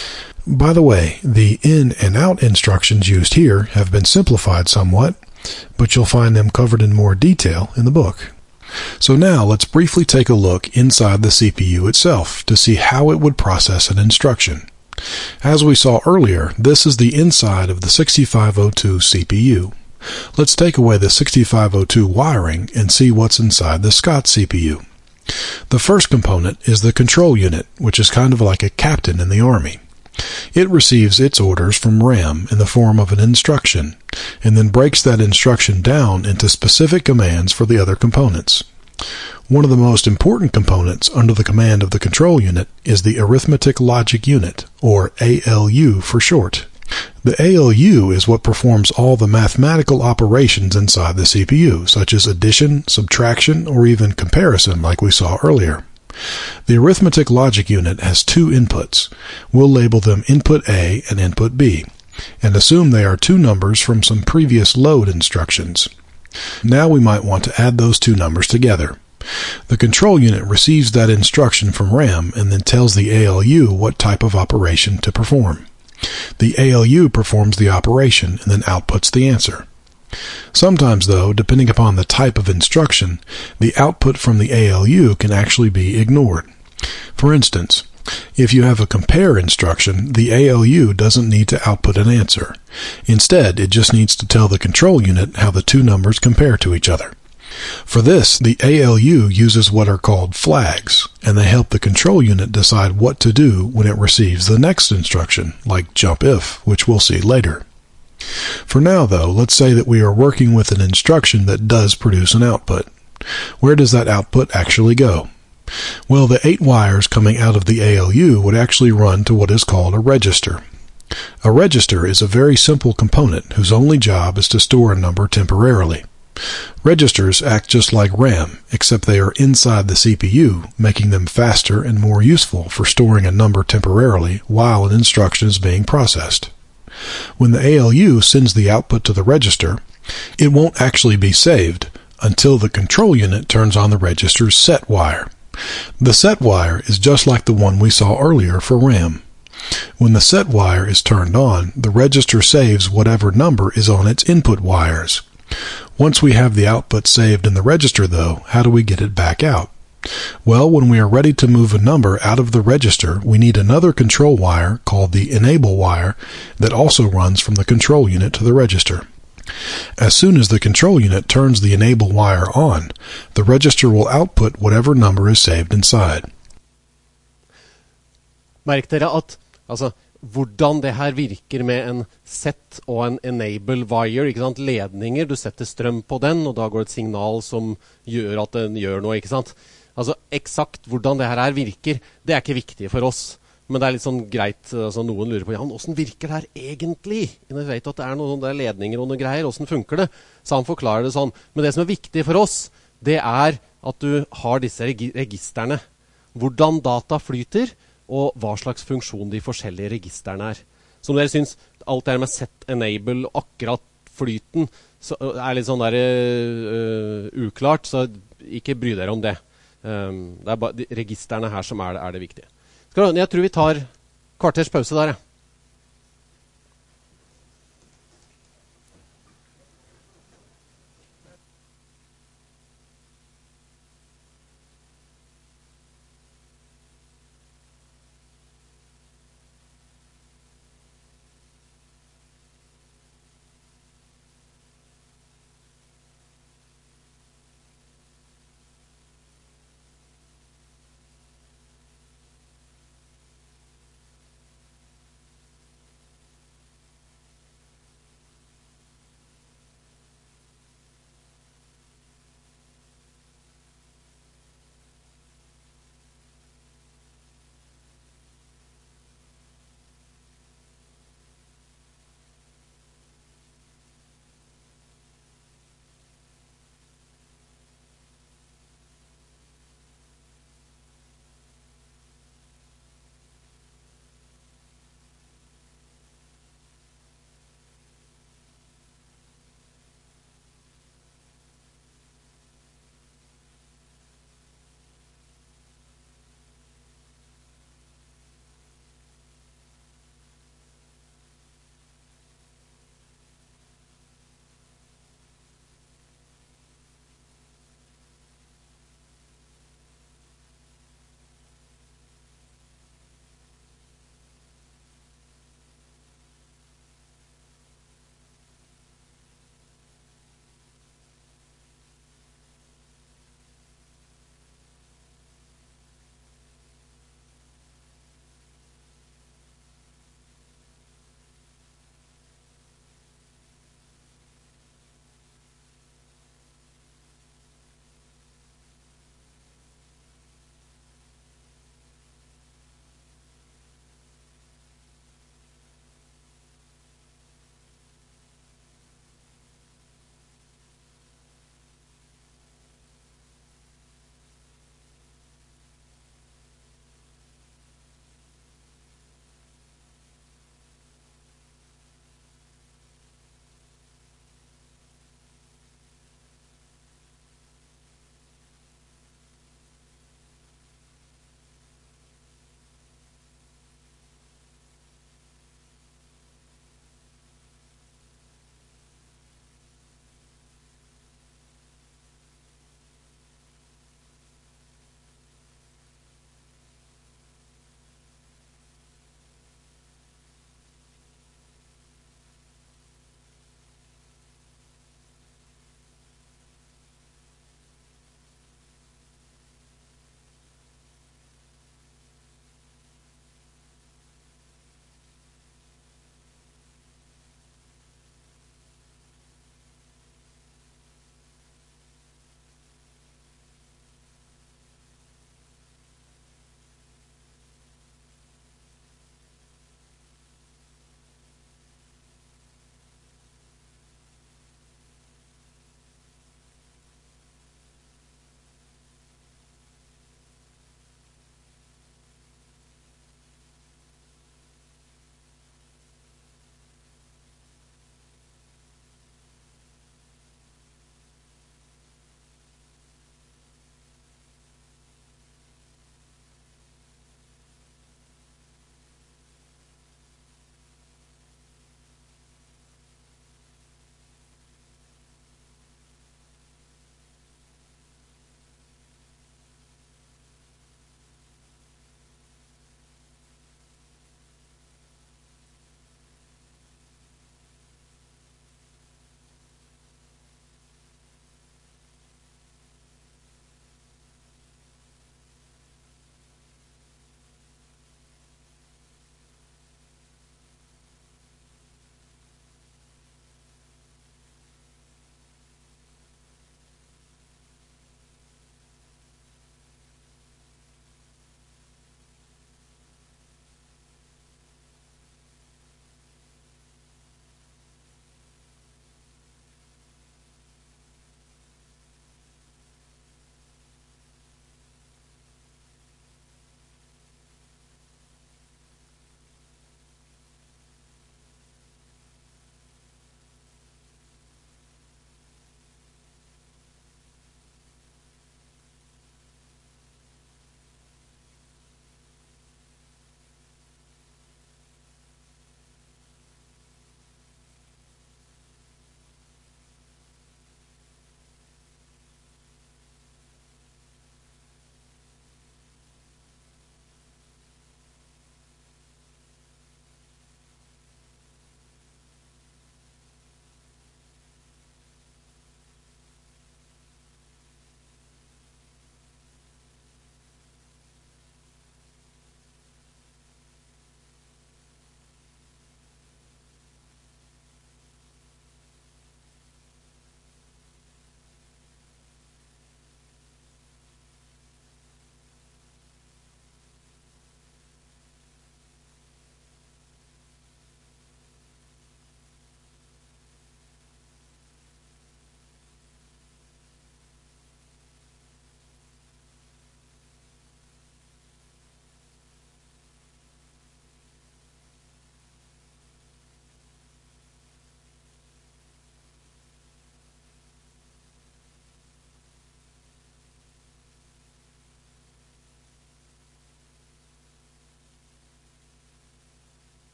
By the way, the in and out instructions used here have been simplified somewhat, but you'll find them covered in more detail in the book. So now let's briefly take a look inside the C P U itself to see how it would process an instruction. As we saw earlier, this is the inside of the sixty-five oh two C P U. Let's take away the sixty-five oh two wiring and see what's inside the Scott C P U. The first component is the control unit, which is kind of like a captain in the Army. It receives its orders from RAM in the form of an instruction, and then breaks that instruction down into specific commands for the other components. One of the most important components under the command of the control unit is the Arithmetic Logic Unit, or A L U for short. The A L U is what performs all the mathematical operations inside the C P U, such as addition, subtraction, or even comparison like we saw earlier. The Arithmetic Logic Unit has two inputs. We'll label them Input A and Input B, and assume they are two numbers from some previous load instructions. Now we might want to add those two numbers together. The control unit receives that instruction from RAM and then tells the A L U what type of operation to perform. The A L U performs the operation and then outputs the answer. Sometimes, though, depending upon the type of instruction, the output from the A L U can actually be ignored. For instance, if you have a compare instruction, the A L U doesn't need to output an answer. Instead, it just needs to tell the control unit how the two numbers compare to each other. For this, the A L U uses what are called flags, and they help the control unit decide what to do when it receives the next instruction, like jump if, which we'll see later. For now, though, let's say that we are working with an instruction that does produce an output. Where does that output actually go? Well, the eight wires coming out of the A L U would actually run to what is called a register. A register is a very simple component whose only job is to store a number temporarily. Registers act just like RAM, except they are inside the C P U, making them faster and more useful for storing a number temporarily while an instruction is being processed. When the A L U sends the output to the register, it won't actually be saved until the control unit turns on the register's set wire. The set wire is just like the one we saw earlier for RAM. When the set wire is turned on, the register saves whatever number is on its input wires. Once we have the output saved in the register, though, how do we get it back out? Well, when we are ready to move a number out of the register, we need another control wire called the enable wire that also runs from the control unit to the register. As soon as the control unit turns the enable wire on, the register will output whatever number is saved inside. Merk dere at altså, hvordan det her virker med en set og en enable wire, ikke sant? Ledninger, du setter strøm på den, og da går det et signal som gjør at den gjør noe, ikke sant? Altså, eksakt hvordan det her her virker, det er ikke viktig for oss. Men det er litt sånn greit, altså noen lurer på, ja, hvordan virker det her egentlig? Jeg vet at det er noen der ledninger og noen greier, hvordan funker det? Så han forklarer det sånn. Men det som er viktig for oss, det er at du har disse reg registerne. Hvordan data flyter, og hva slags funksjon de forskjellige registerne er. Som dere synes, alt det her med set enable, akkurat flyten, så er litt sånn der uh, uklart, så ikke bry dere om det. Um, det er bare de registerne her som er det, er det viktige. Skal du, jeg tror vi tar kvarters pause der, ja.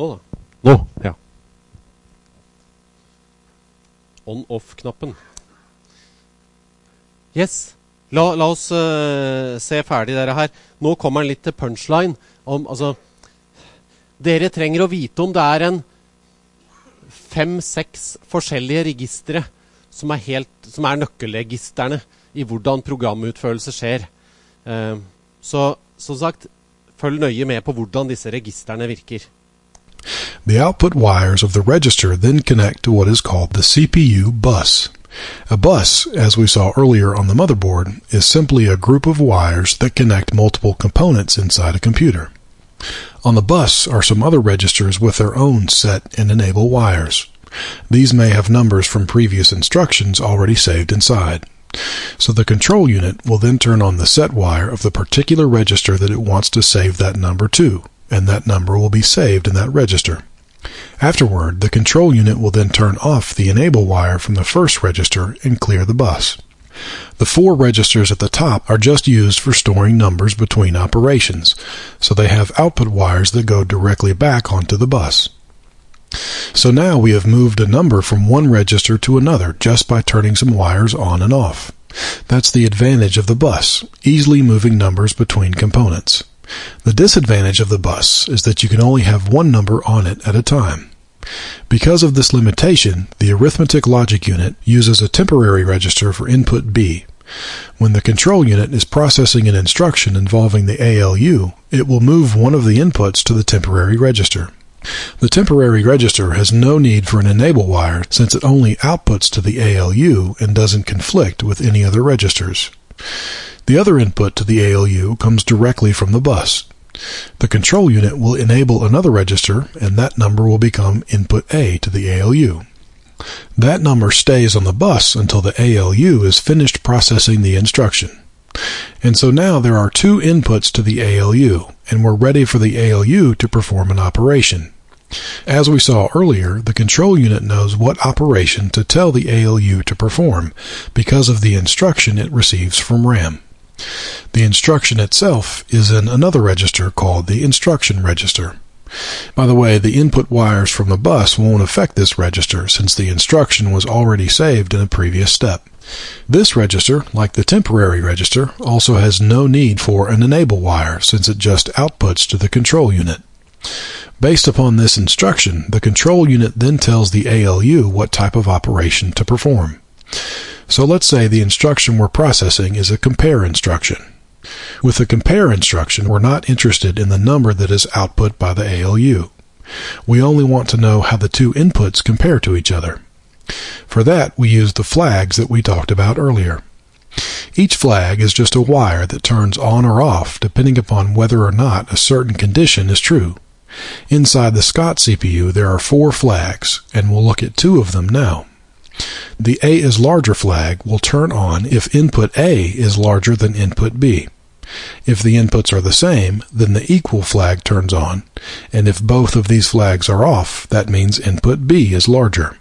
Nå da. Nå, ja. On-off-knappen. Yes. La, la oss uh, se ferdig dere her. Nå kommer den litt til punchline. Om, altså, dere trenger å vite om det er en fem-seks forskjellige registre som er, helt, som er nøkkelregisterne i hvordan programutførelse skjer. Uh, så som sagt, følg nøye med på hvordan disse registrene virker. The output wires of the register then connect to what is called the C P U bus. A bus, as we saw earlier on the motherboard, is simply a group of wires that connect multiple components inside a computer. On the bus are some other registers with their own set and enable wires. These may have numbers from previous instructions already saved inside. So the control unit will then turn on the set wire of the particular register that it wants to save that number to, and that number will be saved in that register. Afterward, the control unit will then turn off the enable wire from the first register and clear the bus. The four registers at the top are just used for storing numbers between operations, so they have output wires that go directly back onto the bus. So now we have moved a number from one register to another just by turning some wires on and off. That's the advantage of the bus, easily moving numbers between components. The disadvantage of the bus is that you can only have one number on it at a time. Because of this limitation, the arithmetic logic unit uses a temporary register for input B. When the control unit is processing an instruction involving the A L U, it will move one of the inputs to the temporary register. The temporary register has no need for an enable wire since it only outputs to the A L U and doesn't conflict with any other registers. The other input to the A L U comes directly from the bus. The control unit will enable another register, and that number will become input A to the A L U. That number stays on the bus until the A L U is finished processing the instruction. And so now there are two inputs to the A L U, and we're ready for the A L U to perform an operation. As we saw earlier, the control unit knows what operation to tell the A L U to perform because of the instruction it receives from RAM. The instruction itself is in another register called the instruction register. By the way, the input wires from the bus won't affect this register since the instruction was already saved in a previous step. This register, like the temporary register, also has no need for an enable wire since it just outputs to the control unit. Based upon this instruction, the control unit then tells the A L U what type of operation to perform. So let's say the instruction we're processing is a compare instruction. With the compare instruction, we're not interested in the number that is output by the A L U. We only want to know how the two inputs compare to each other. For that, we use the flags that we talked about earlier. Each flag is just a wire that turns on or off depending upon whether or not a certain condition is true. Inside the Scott C P U, there are four flags, and we'll look at two of them now. The A is larger flag will turn on if input A is larger than input B. If the inputs are the same, then the equal flag turns on, and if both of these flags are off, that means input B is larger.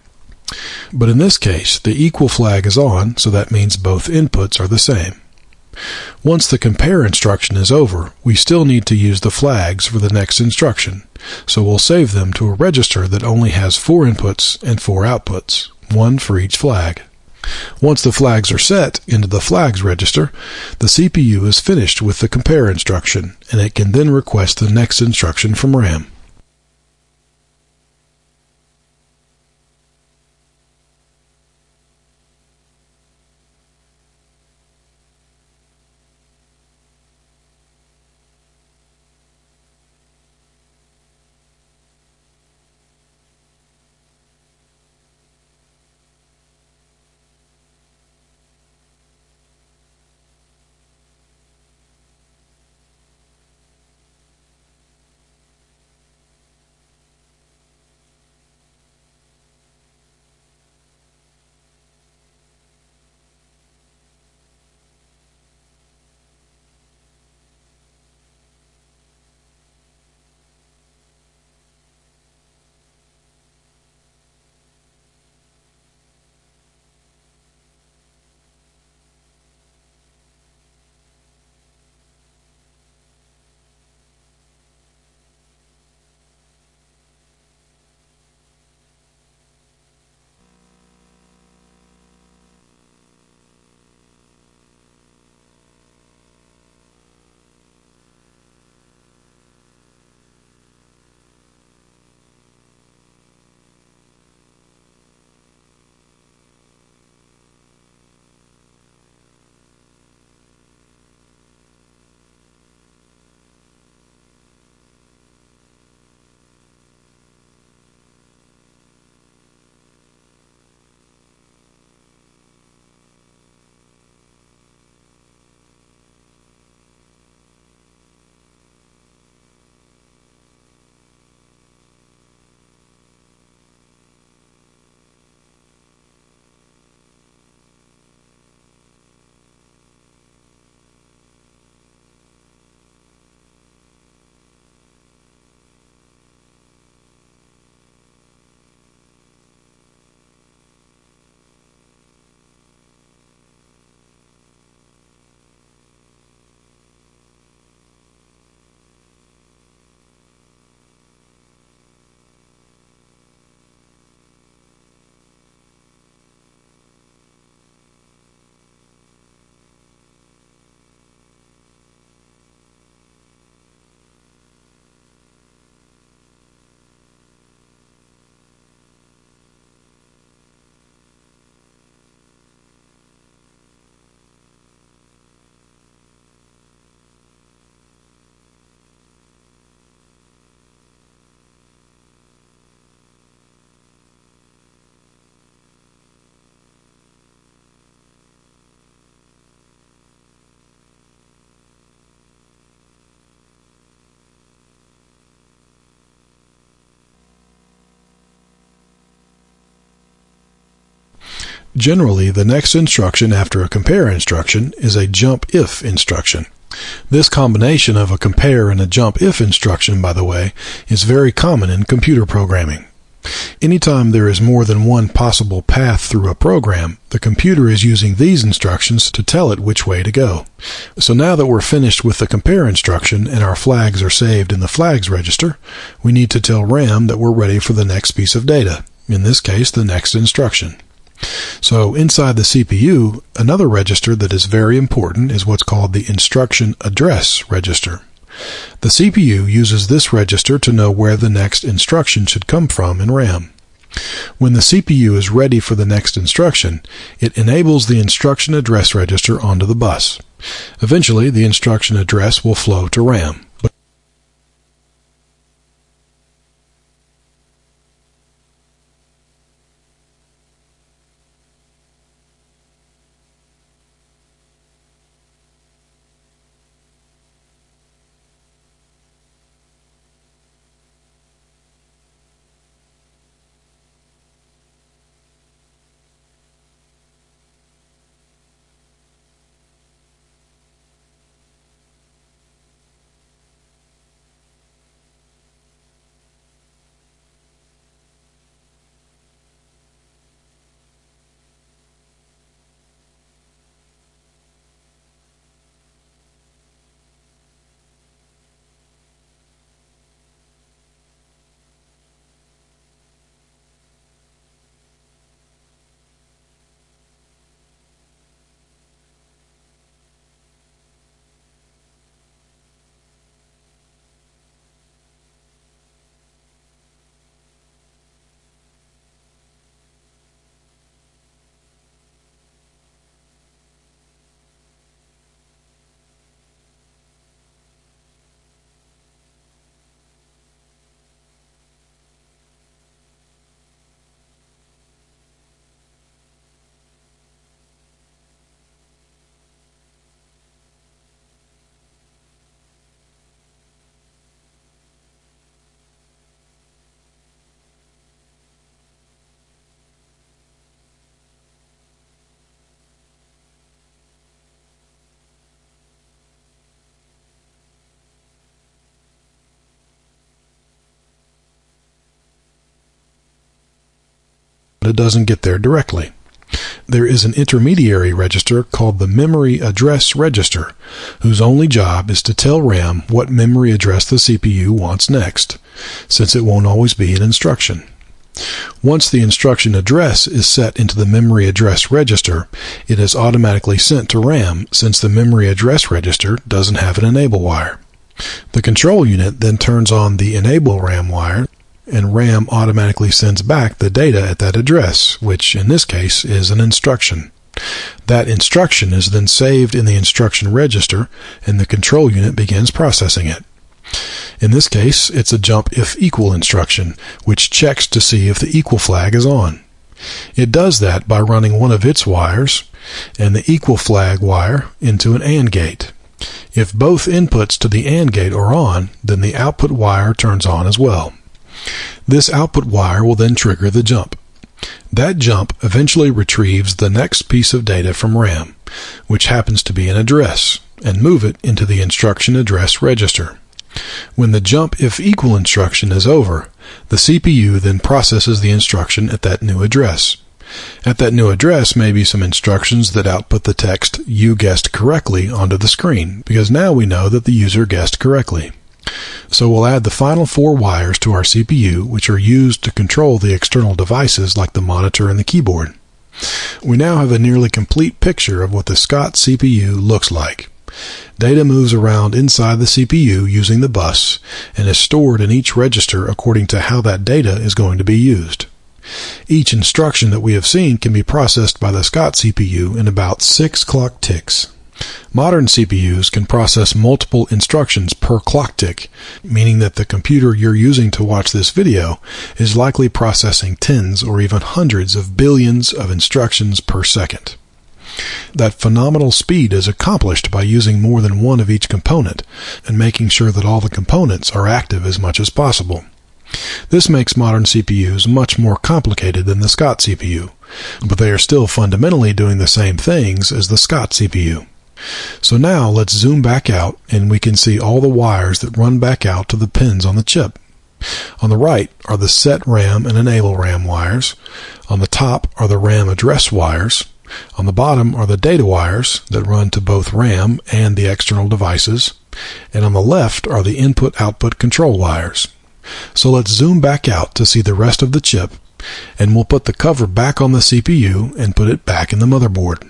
But in this case, the equal flag is on, so that means both inputs are the same. Once the compare instruction is over, we still need to use the flags for the next instruction, so we'll save them to a register that only has four inputs and four outputs, one for each flag. Once the flags are set into the flags register, the C P U is finished with the compare instruction, and it can then request the next instruction from RAM. Generally, the next instruction after a compare instruction is a jump if instruction. This combination of a compare and a jump if instruction, by the way, is very common in computer programming. Anytime there is more than one possible path through a program, the computer is using these instructions to tell it which way to go. So now that we're finished with the compare instruction and our flags are saved in the flags register, we need to tell RAM that we're ready for the next piece of data, in this case the next instruction. So inside the C P U, another register that is very important is what's called the instruction address register. The C P U uses this register to know where the next instruction should come from in RAM. When the C P U is ready for the next instruction, it enables the instruction address register onto the bus. Eventually, the instruction address will flow to RAM. It doesn't get there directly. There is an intermediary register called the memory address register, whose only job is to tell RAM what memory address the C P U wants next, since it won't always be an instruction. Once the instruction address is set into the memory address register, it is automatically sent to RAM since the memory address register doesn't have an enable wire. The control unit then turns on the enable RAM wire, and RAM automatically sends back the data at that address, which in this case is an instruction. That instruction is then saved in the instruction register, and the control unit begins processing it. In this case, it's a jump if equal instruction, which checks to see if the equal flag is on. It does that by running one of its wires and the equal flag wire into an AND gate. If both inputs to the AND gate are on, then the output wire turns on as well. This output wire will then trigger the jump. That jump eventually retrieves the next piece of data from RAM, which happens to be an address, and move it into the instruction address register. When the jump if equal instruction is over, the C P U then processes the instruction at that new address. At that new address may be some instructions that output the text "you guessed correctly" onto the screen, because now we know that the user guessed correctly. So we'll add the final four wires to our C P U, which are used to control the external devices like the monitor and the keyboard. We now have a nearly complete picture of what the Scott C P U looks like. Data moves around inside the C P U using the bus and is stored in each register according to how that data is going to be used. Each instruction that we have seen can be processed by the Scott C P U in about six clock ticks. Modern C P Us can process multiple instructions per clock tick, meaning that the computer you're using to watch this video is likely processing tens or even hundreds of billions of instructions per second. That phenomenal speed is accomplished by using more than one of each component and making sure that all the components are active as much as possible. This makes modern C P Us much more complicated than the Scott C P U, but they are still fundamentally doing the same things as the Scott C P U. So now let's zoom back out and we can see all the wires that run back out to the pins on the chip. On the right are the set RAM and enable RAM wires. On the top are the RAM address wires. On the bottom are the data wires that run to both RAM and the external devices. And on the left are the input-output control wires. So let's zoom back out to see the rest of the chip, and we'll put the cover back on the C P U and put it back in the motherboard.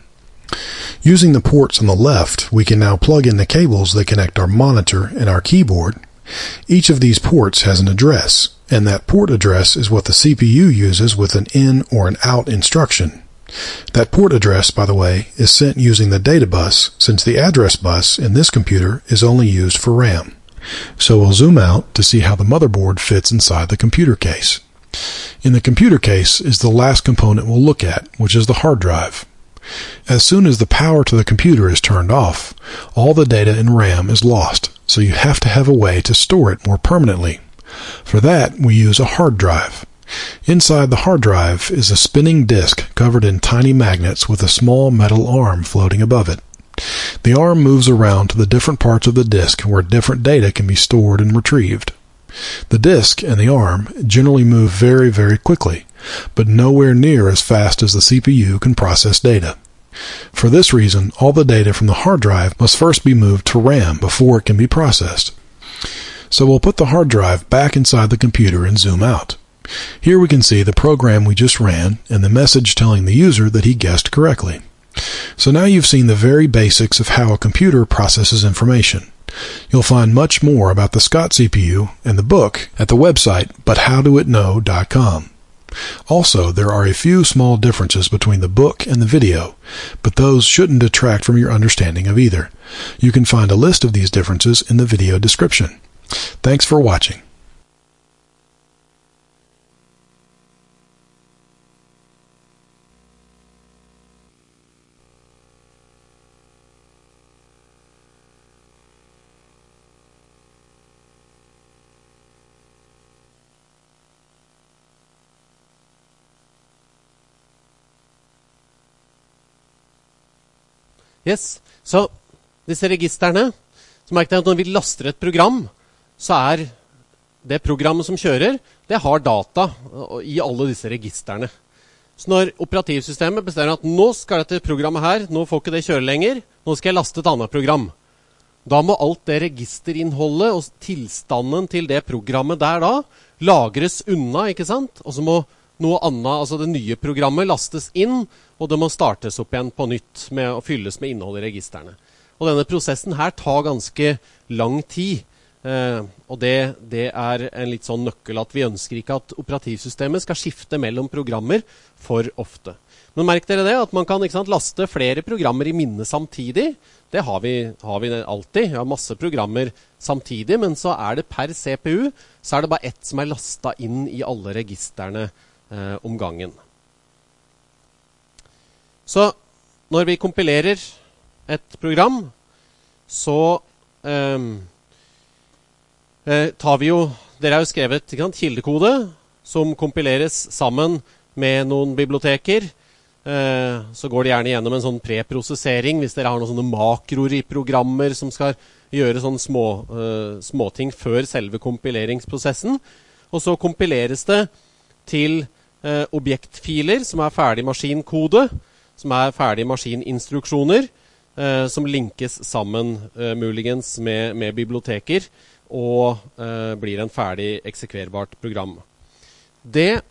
Using the ports on the left, we can now plug in the cables that connect our monitor and our keyboard. Each of these ports has an address, and that port address is what the C P U uses with an in or an out instruction. That port address, by the way, is sent using the data bus, since the address bus in this computer is only used for RAM. So we'll zoom out to see how the motherboard fits inside the computer case. In the computer case is the last component we'll look at, which is the hard drive. As soon as the power to the computer is turned off, all the data in RAM is lost, so you have to have a way to store it more permanently. For that, we use a hard drive. Inside the hard drive is a spinning disk covered in tiny magnets with a small metal arm floating above it. The arm moves around to the different parts of the disk where different data can be stored and retrieved. The disk and the arm generally move very, very quickly, but nowhere near as fast as the C P U can process data. For this reason, all the data from the hard drive must first be moved to RAM before it can be processed. So we'll put the hard drive back inside the computer and zoom out. Here we can see the program we just ran and the message telling the user that he guessed correctly. So now you've seen the very basics of how a computer processes information. You'll find much more about the Scott C P U and the book at the website but how do it know dot com. Also, there are a few small differences between the book and the video, but those shouldn't detract from your understanding of either. You can find a list of these differences in the video description. Thanks for watching. Yes, så disse registerne, så merker jeg at når vi laster et program, så er det programmet som kjører, det har data i alle disse registerne. Så når operativsystemet bestemmer at nå skal dette programmet her, nå får ikke det kjøre lenger, nå skal jeg laste et annet program. Da må alt det registerinnholdet og tilstanden til det programmet der da lagres unna, ikke sant? Og så må noe annet, altså det nye programmet, lastes inn, og det må startes opp igjen på nytt med å fylles med innhold i registerne. Og denne prosessen her tar ganske lang tid, eh, og det, det er en litt sånn nøkkel at vi ønsker ikke at operativsystemet skal skifte mellom programmer for ofte. Men merk dere det, at man kan ikke sant, laste flere programmer i minne samtidig. Det har vi, har vi alltid. Vi har masse programmer samtidig, men så er det per C P U, så er det bare ett som er lastet inn i alle registerne eh, om gangen. Så når vi kompilerer et program, så eh, eh, tar vi jo, dere har jo skrevet ikke sant, kildekode, som kompileres sammen med noen biblioteker. Eh, så går det gjerne gjennom en sånn preprosessering, hvis dere har noen sånne makroer i programmer som skal gjøre sånne små, eh, småting før selve kompileringsprosessen. Og så kompileres det til eh, objektfiler som er ferdig maskinkode, som er ferdig maskininstruksjoner, eh, som linkes sammen eh, muligens med, med biblioteker, og eh, blir en ferdig eksekverbart program. Det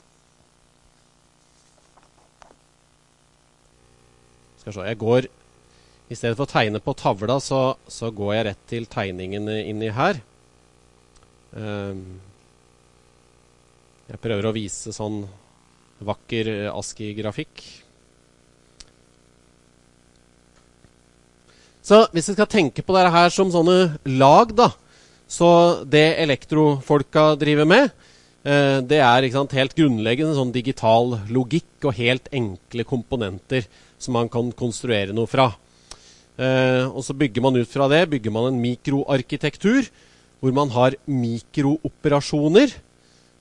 skal se, jeg går, i stedet for å tegne på tavla, så, så går jeg rett til tegningen inni her. Um, jeg prøver å vise sånn vakker ASCII-grafikk. Så hvis vi skal tenke på dette her som sånne lag da, så det elektrofolka driver med, eh, det er ikke sant, helt grunnleggende sånn digital logikk og helt enkle komponenter som man kan konstruere noe fra. Eh, og så bygger man ut fra det, bygger man en mikroarkitektur, hvor man har mikrooperasjoner,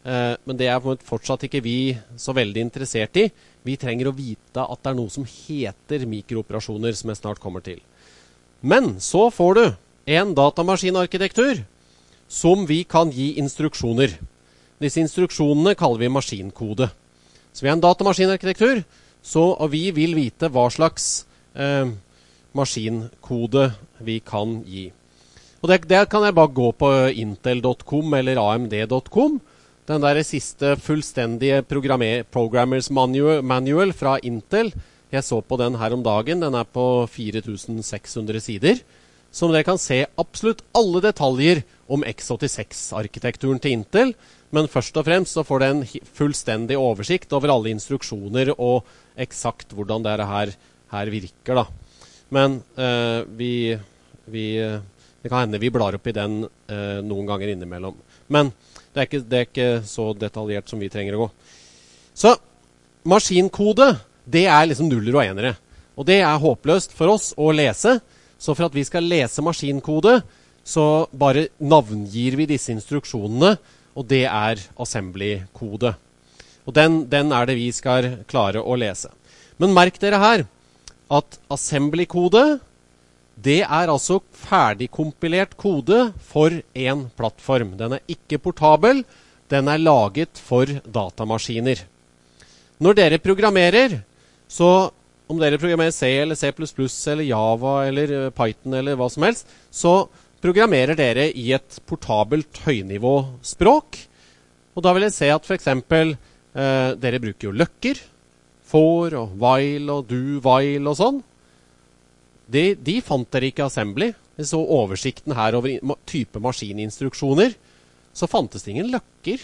Eh, men det er fortsatt ikke vi så veldig interessert i. Vi trenger å vite at det er noe som heter mikrooperasjoner, som jeg snart kommer til. Men så får du en datamaskinarkitektur som vi kan gi instruksjoner. Disse instruksjonene kaller vi maskinkode. Så vi har en datamaskinarkitektur, så, og vi vil vite hva slags eh, maskinkode vi kan gi. Og det, det kan jeg bare gå på intel dot com eller a m d dot com. Den der siste fullstendige Programmers manual, manual fra Intel. Jeg så på den her om dagen. Den er på fire tusen seks hundre sider. Som dere kan se absolutt alle detaljer om x åttiseks-arkitekturen til Intel. Men først og fremst så får det en fullstendig oversikt over alle instruksjoner og eksakt hvordan det her, her virker da. Men eh, vi, vi, det kan hende vi blar opp i den eh, noen ganger innimellom. Men det er, ikke, det er ikke så detaljert som vi trenger å gå. Så maskinkode, det er liksom nuller og enere. Og det er håpløst for oss å lese. Så for at vi skal lese maskinkode, så bare navngir vi disse instruksjonene, og det er assembly-kode. Og den, den er det vi skal klare å lese. Men merk dere her at assembly-kode, det er altså ferdigkompilert kode for en plattform. Den er ikke portabel, den er laget for datamaskiner. Når dere programmerer, så om dere programmerer C eller C plus plus eller Java eller Python eller hva som helst, så programmerer dere i et portabelt høynivåspråk. Og da vil jeg se at for eksempel eh, dere bruker jo løkker, for og while og do, while og sånn. De, de fant dere ikke assembly. Jeg så oversikten her over type maskininstruksjoner. Så fantes det ingen løkker.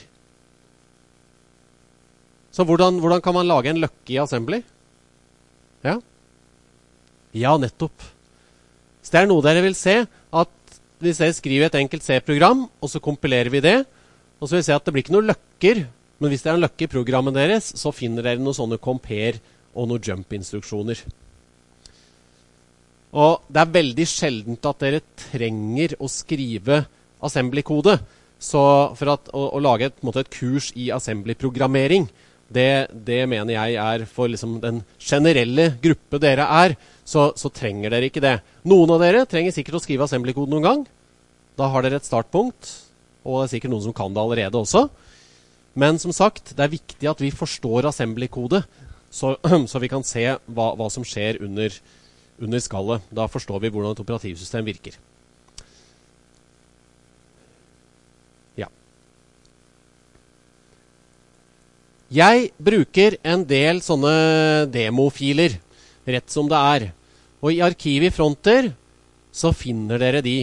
Så hvordan, hvordan kan man lage en løkke i assembly? Ja. Ja, nettopp. Så det er noe dere vil se, at hvis dere skriver et enkelt C-program, og så kompilerer vi det, og så vil vi se at det blir ikke noen løkker, men hvis det er en løkke i programmet deres, så finner dere noen sånne compare og noen jump-instruksjoner. Og det er veldig sjeldent at dere trenger å skrive assembly-kode, så for at, å, å lage et, måte, et kurs i assembly-programmering, Det, det mener jeg er for liksom den generelle gruppe dere er, så, så trenger dere ikke det. Noen av dere trenger sikkert å skrive assembly-kode noen gang. Da har dere et startpunkt, og det er sikkert noen som kan det allerede også. Men som sagt, det er viktig at vi forstår assembly-kode, så, så vi kan se hva, hva som skjer under, under skallet. Da forstår vi hvordan et operativsystem virker. Jeg bruker en del sånne demofiler, rett som det er. Og i arkivet i Fronter, så finner dere de.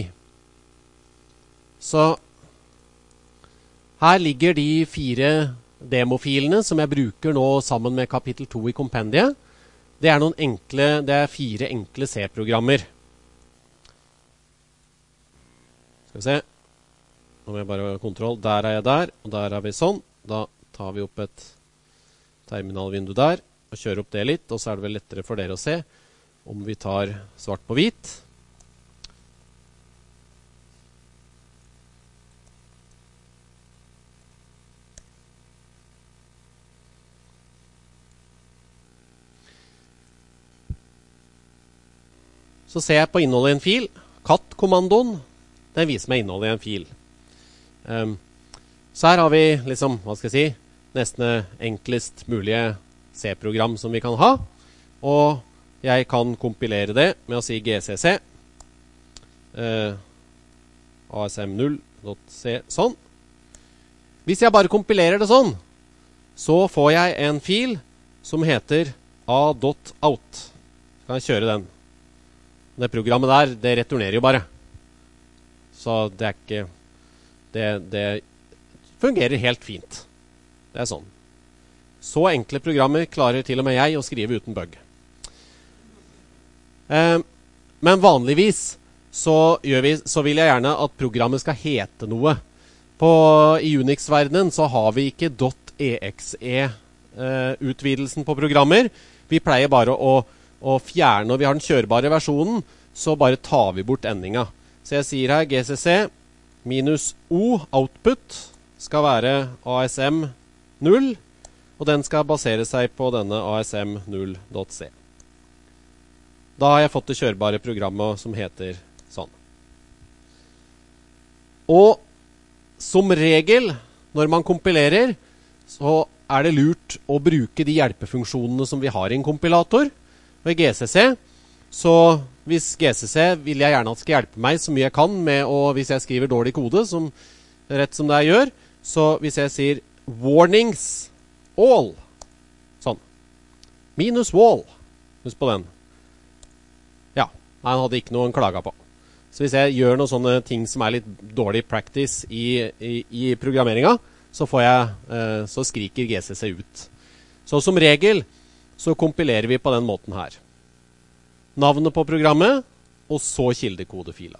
Så her ligger de fire demofilene som jeg bruker nå sammen med kapittel to i kompendiet. Det er, noen enkle, det er fire enkle C-programmer. Skal vi se. Nå må jeg bare ha kontroll. Der er jeg der, og der er vi sånn. Da tar vi opp et terminalvindu der, og kjører opp det litt, og så er det vel lettere for dere å se om vi tar svart på hvit. Så ser jeg på innholdet i en fil. cat-kommandoen, den viser meg innholdet i en fil. Um, så her har vi liksom, hva skal jeg si, nesten enklest mulige C-program som vi kan ha. Og jeg kan kompilere det med å si gcc eh, A S M null dot c, sånn. Hvis jeg bare kompilerer det sånn, så får jeg en fil som heter a dot out. Så kan jeg kjøre den. Det programmet der, det returnerer jo bare. Så det er ikke det, det fungerer helt fint. Det er sånn. Så enkle programmer klarer til og med jeg å skrive uten bug. Eh, men vanligvis så, gjør vi, så vil jeg gjerne at programmet skal hete noe. På, I Unix-verdenen så har vi ikke .exe-utvidelsen eh, på programmer. Vi pleier bare å, å fjerne, når vi har den kjørbare versjonen, så bare tar vi bort endinga. Så jeg sier her gcc minus o output, skal være A S M null, og den skal basere seg på denne A S M null.c. Da har jeg fått det kjørbare programmet som heter sånn. Og som regel, når man kompilerer, så er det lurt å bruke de hjelpefunksjonene som vi har i en kompilator. Og i G C C, så hvis G C C vil jeg gjerne at det skal hjelpe meg så mye jeg kan med å, hvis jeg skriver dårlig kode, som, rett som det jeg gjør, så hvis jeg sier warnings all, sånn, minus wall, husk på den. Ja, han hadde ikke noen klaga på. Så hvis jeg gjør noen sånne ting som er litt dårlig practice i, i, i programmeringen, så, får jeg, eh, så skriker G C C ut. Så som regel så kompilerer vi på den måten her. Navnet på programmet, og så kildekodefila.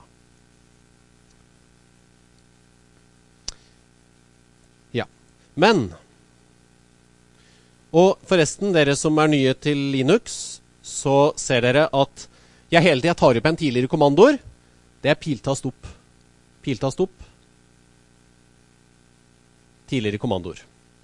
Ja, men, og forresten, dere som er nye til Linux, så ser dere at jeg hele tiden tar opp en tidligere kommandoer. Det er piltast opp. Piltast opp. Tidligere kommandoer.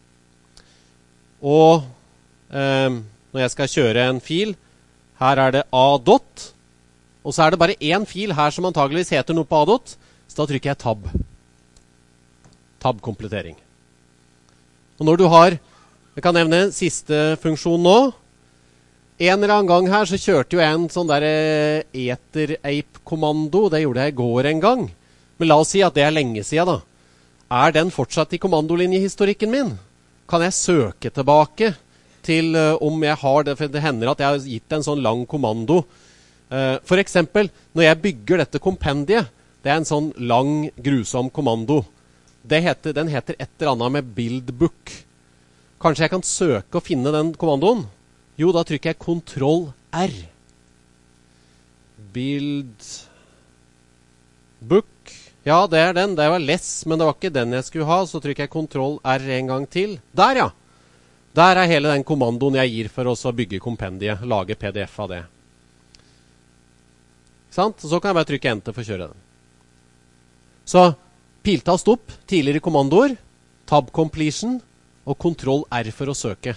Og eh, når jeg skal kjøre en fil, her er det a.dot, og så er det bare en fil her som antageligvis heter noe på a.dot, så da trykker jeg tab. Tab-komplettering. Og når du har, jeg kan nevne siste funksjon nå, en eller annen gang her så kjørte jo jeg en sånn der ether-ape-kommando, det gjorde jeg i går en gang. Men la oss si at det er lenge siden da. Er den fortsatt i kommandolinjehistorikken min? Kan jeg søke tilbake til uh, om jeg har det, for det hender at jeg har gitt en sånn lang kommando. Uh, for eksempel, når jeg bygger dette kompendiet, det er en sånn lang, grusom kommando. Det heter, den heter et eller annet med buildbook. Kanskje jeg kan søke og finne den kommandoen? Jo, da trykker jeg kontroll R. Build book. Ja, det er den. Det var less, men det var ikke den jeg skulle ha. Så trykker jeg kontroll R en gang til. Der, ja. Der er hele den kommandoen jeg gir for å bygge kompendiet. Lage P D F av det. Sant? Så kan jeg bare trykke enter for å kjøre den. Så piltast opp, tidligere kommandoer, tab completion og kontroll R for å søke.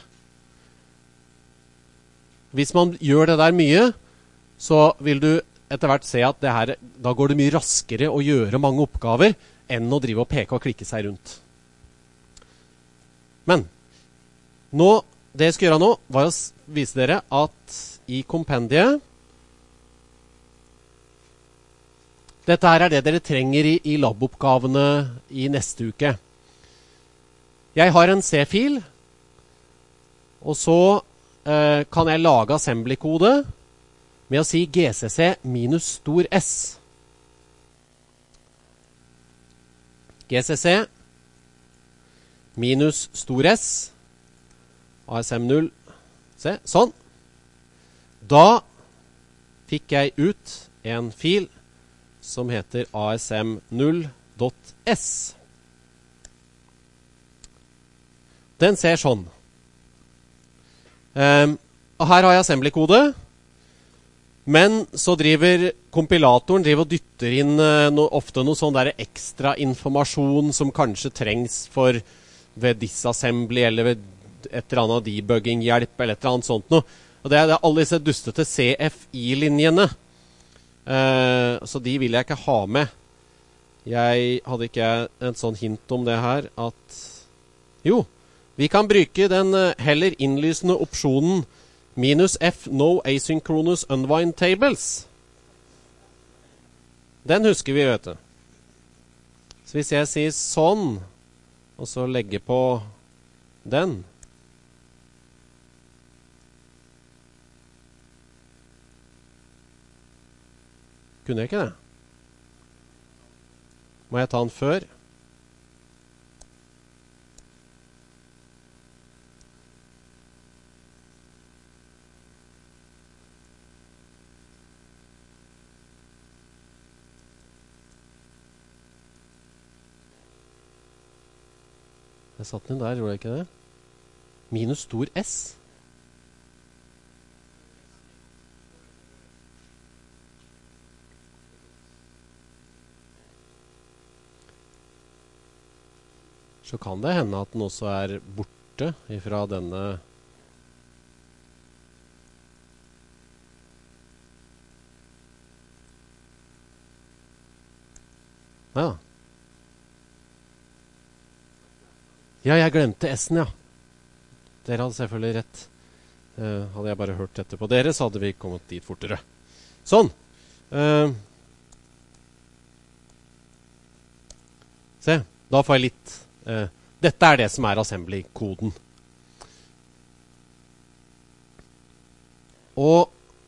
Hvis man gjør det der mye, så vil du etter hvert se at det her, da går det mye raskere å gjøre mange oppgaver enn å drive og peke og klikke seg rundt. Men nå, det jeg skal gjøre nå var å vise dere at i kompendiet, dette her er det dere trenger i, i laboppgavene i neste uke. Jeg har en C-fil, og så Uh, kan jeg lage assembly-kode med å si G C C minus stor S. G C C minus stor S, A S M null, se, sånn. Da fikk jeg ut en fil som heter A S M null.s. Den ser sånn. Um, og her har jeg assembly-kode, men så driver kompilatoren driver og dytter inn uh, no, ofte noe sånn der ekstra informasjon som kanskje trengs for ved disassembly eller ved et eller annet debugging-hjelp eller et eller annet sånt noe. Og det er, det er alle disse dustete C F I-linjene. Uh, så de vil jeg ikke ha med. Jeg hadde ikke en sånn hint om det her at jo, vi kan bruke den heller innlysende opsjonen minus F no asynchronous unwind tables. Den husker vi, vet du. Så hvis jeg sier sånn, og så legger på den. Kunne jeg ikke det? Må jeg ta den før? Jeg satt den der, gjorde jeg ikke det? Minus stor S. så kan det hende at den også er borte ifra denne Ja. Ja, jeg glemte S-en, ja. Dere hadde selvfølgelig rett. Uh, hadde jeg bare hørt dette på dere, så hadde vi kommet dit fortere. Sånn. Uh, se, da får jeg litt... Uh, dette er det som er assembly-koden. Og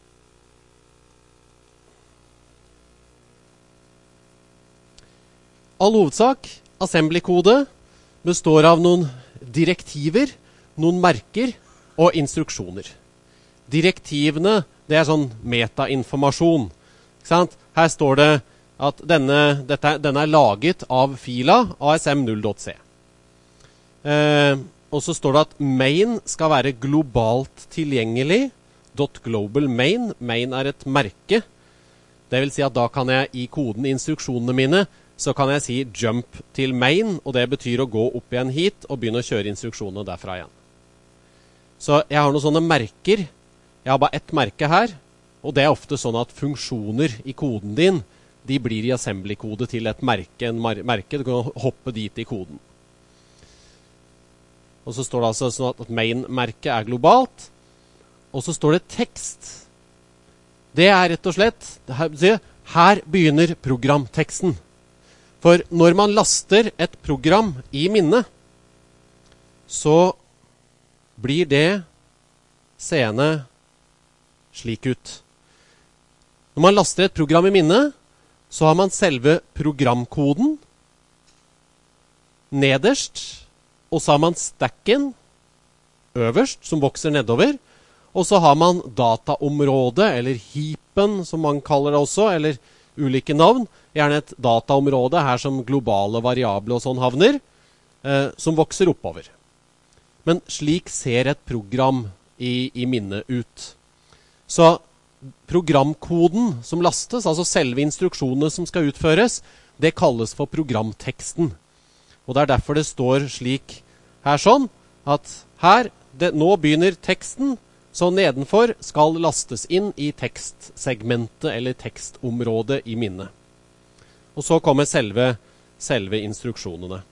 all hovedsak, assembly-kode består av noen direktiver, noen merker og instruksjoner. Direktivene, det er sånn metainformasjon. Ikke sant? Her står det at denne, dette, denne er laget av fila A S M null punkt c. Eh, og så står det at main skal være globalt tilgjengelig. .global main. Main er et merke. Det vil si at da kan jeg i koden i instruksjonene mine så kan jeg si jump til main, og det betyr å gå opp igjen hit og begynne å kjøre instruksjonene derfra igjen. Så jeg har noen sånne merker. Jeg har bare ett merke her, og det er ofte sånn at funksjoner i koden din, de blir i assembly-kode til et merke, en mar merke. Du kan hoppe dit i koden. Og så står det altså sånn at main-merket er globalt, og så står det tekst. Det er rett og slett, her, her begynner programteksten. For når man laster et program i minnet, så blir det seende slik ut. Når man laster et program i minnet, så har man selve programkoden nederst, og så har man stacken øverst, som vokser nedover, og så har man dataområdet, eller heapen, som man kaller det også, eller ulike navn, gjerne et dataområde her som globale variable og sånn havner, eh, som vokser oppover. Men slik ser et program i, i minnet ut. Så programkoden som lastes, altså selve instruksjonene som skal utføres, det kalles for programteksten. Og det er derfor det står slik her sånn, at her, det, nå begynner teksten, så nedenfor skal lastes inn i tekstsegmentet eller tekstområdet i minnet. Og så kommer selve, selve instruksjonene.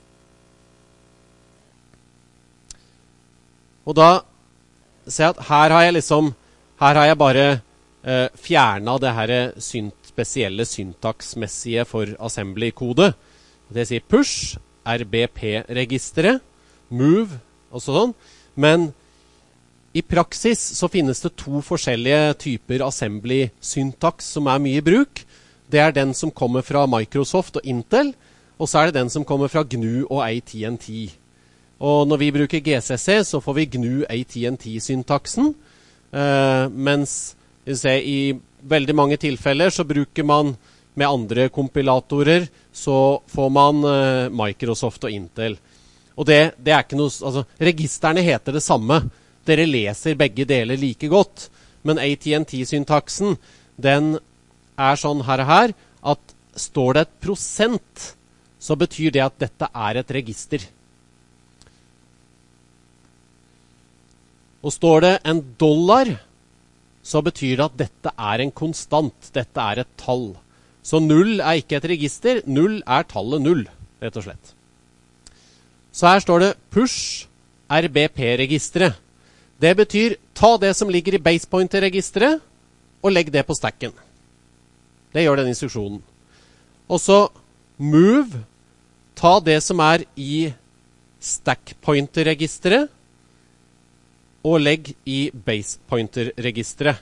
Og da ser jeg at her har jeg liksom, her har jeg bare eh, fjernet det her synt, spesielle syntaksmessige for assembly-kode. Det sier push, R B P-registeret, move og sånn. Men i praksis så finnes det to forskjellige typer assembly-syntaks som er mye i bruk. Det er den som kommer fra Microsoft og Intel, og så er det den som kommer fra G N U og A T and T. Og når vi bruker G C C, så får vi G N U A T and T-syntaksen, eh, mens se, i veldig mange tilfeller så bruker man med andre kompilatorer, så får man eh, Microsoft og Intel. Og det, det er ikke noe, altså, registerne heter det samme. Dere leser begge deler like godt, men A T and T-syntaksen, den er sånn her og her, at står det et prosent, så betyr det at dette er et register. Og står det en dollar, så betyr det at dette er en konstant, dette er et tall. Så null er ikke et register, null er tallet null, rett og slett. Så her står det push R B P-registeret. Det betyr, ta det som ligger i basepointer-registeret, og legg det på stacken. Det gjør den instruksjonen. Og så move, ta det som er i stackpointer-registeret, og legg i basepointer-registeret.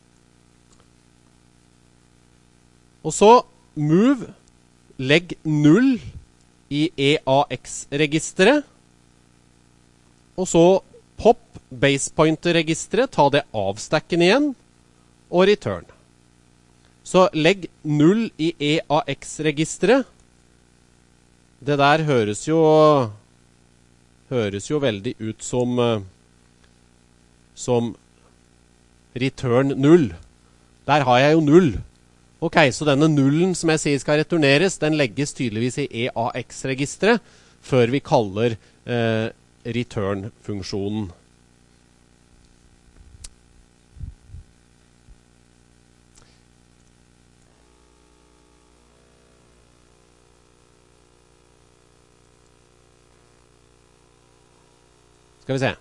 Og så move, legg null i E A X-registeret, og så pop basepointer-registeret, ta det av stacken igjen, og return. Så legg null i E A X-registeret. Det der høres jo, høres jo veldig ut som, som return null. Der har jeg jo null. Ok, så denne nullen som jeg sier skal returneres, den legges tydeligvis i E A X-registeret, før vi kaller eh, return-funksjonen. Skal vi se.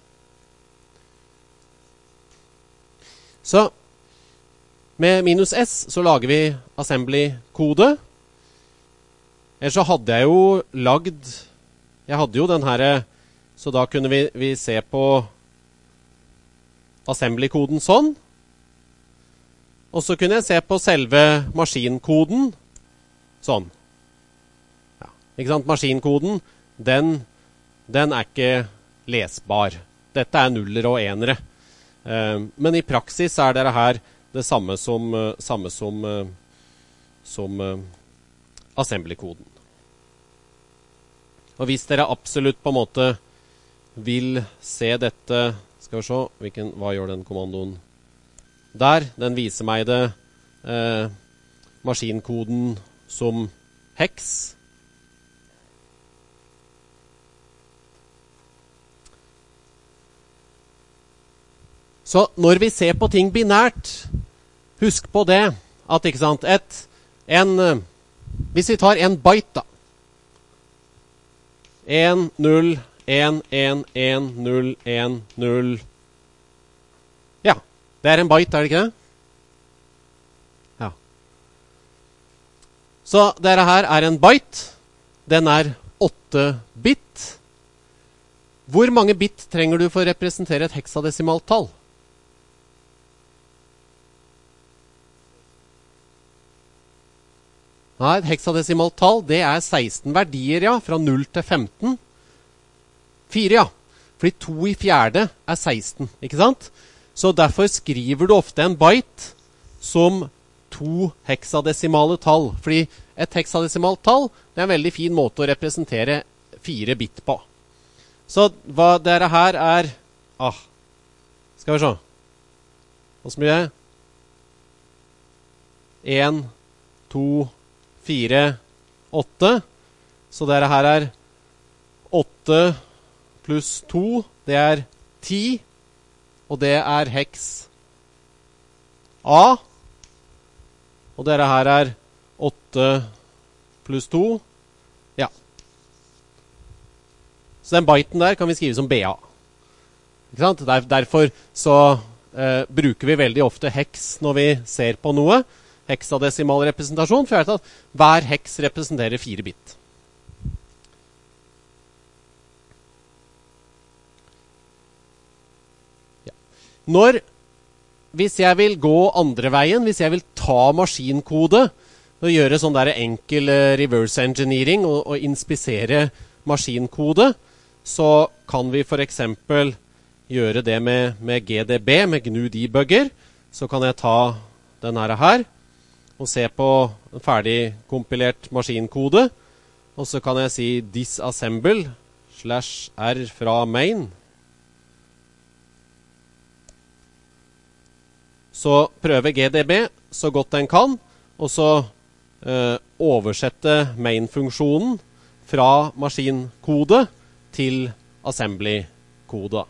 Så med minus S så lager vi assembly-kode. Ellers så hadde jeg jo lagd, jeg hadde jo den her, så da kunne vi, vi se på assembly-koden sånn. Og så kunne jeg se på selve maskinkoden sånn. Ja, ikke sant? Maskinkoden, den, den er ikke lesbar. Dette er nuller og enere. Uh, men i praksis er dette her det samme som, uh, samme som, uh, som uh, assembly-koden. Og hvis dere absolutt på en måte vil se dette, skal vi se, hvilken, hva gjør den kommandoen? Der, den viser meg det uh, maskinkoden som hex. Så når vi ser på ting binært, husk på det, at ikke sant, et, en, hvis vi tar en byte da, en, null, en, en, en, null, en, null, ja, det er en byte, er det ikke det? Ja. Så dette her er en byte, den er åtte bit. Hvor mange bit trenger du for å representere et heksadesimalt tall? Nei, et heksadesimalt tall, det er seksten verdier, ja, fra null til femten. fire, ja. Fordi to i fjerde er seksten, ikke sant? Så derfor skriver du ofte en byte som to heksadesimale tall. Fordi et heksadesimalt tall, det er en veldig fin måte å representere fire bit på. Så hva dere her er... Ah, skal vi se. Hvor mye? en, to, fire, åtte. Så dette her er åtte pluss to, det er ti, og det er heks A. Og dette her er åtte pluss to, ja. Så den byten der kan vi skrive som B A. Ikke sant? Der, derfor så eh, bruker vi veldig ofte heks når vi ser på noe. Heksadesimal representasjon, for jeg vet at hver heks representerer fire bit. Ja. Når, hvis jeg vil gå andre veien, hvis jeg vil ta maskinkode, og gjøre sånn der enkel reverse engineering, og, og inspisere maskinkode, så kan vi for eksempel gjøre det med, med G D B, med G N U debugger. Så kan jeg ta denne her, og se på en ferdig kompilert maskinkode, og så kan jeg si disassemble slash r fra main. Så prøve G D B så godt den kan, og så eh, oversette main-funksjonen fra maskinkode til assembly-kode.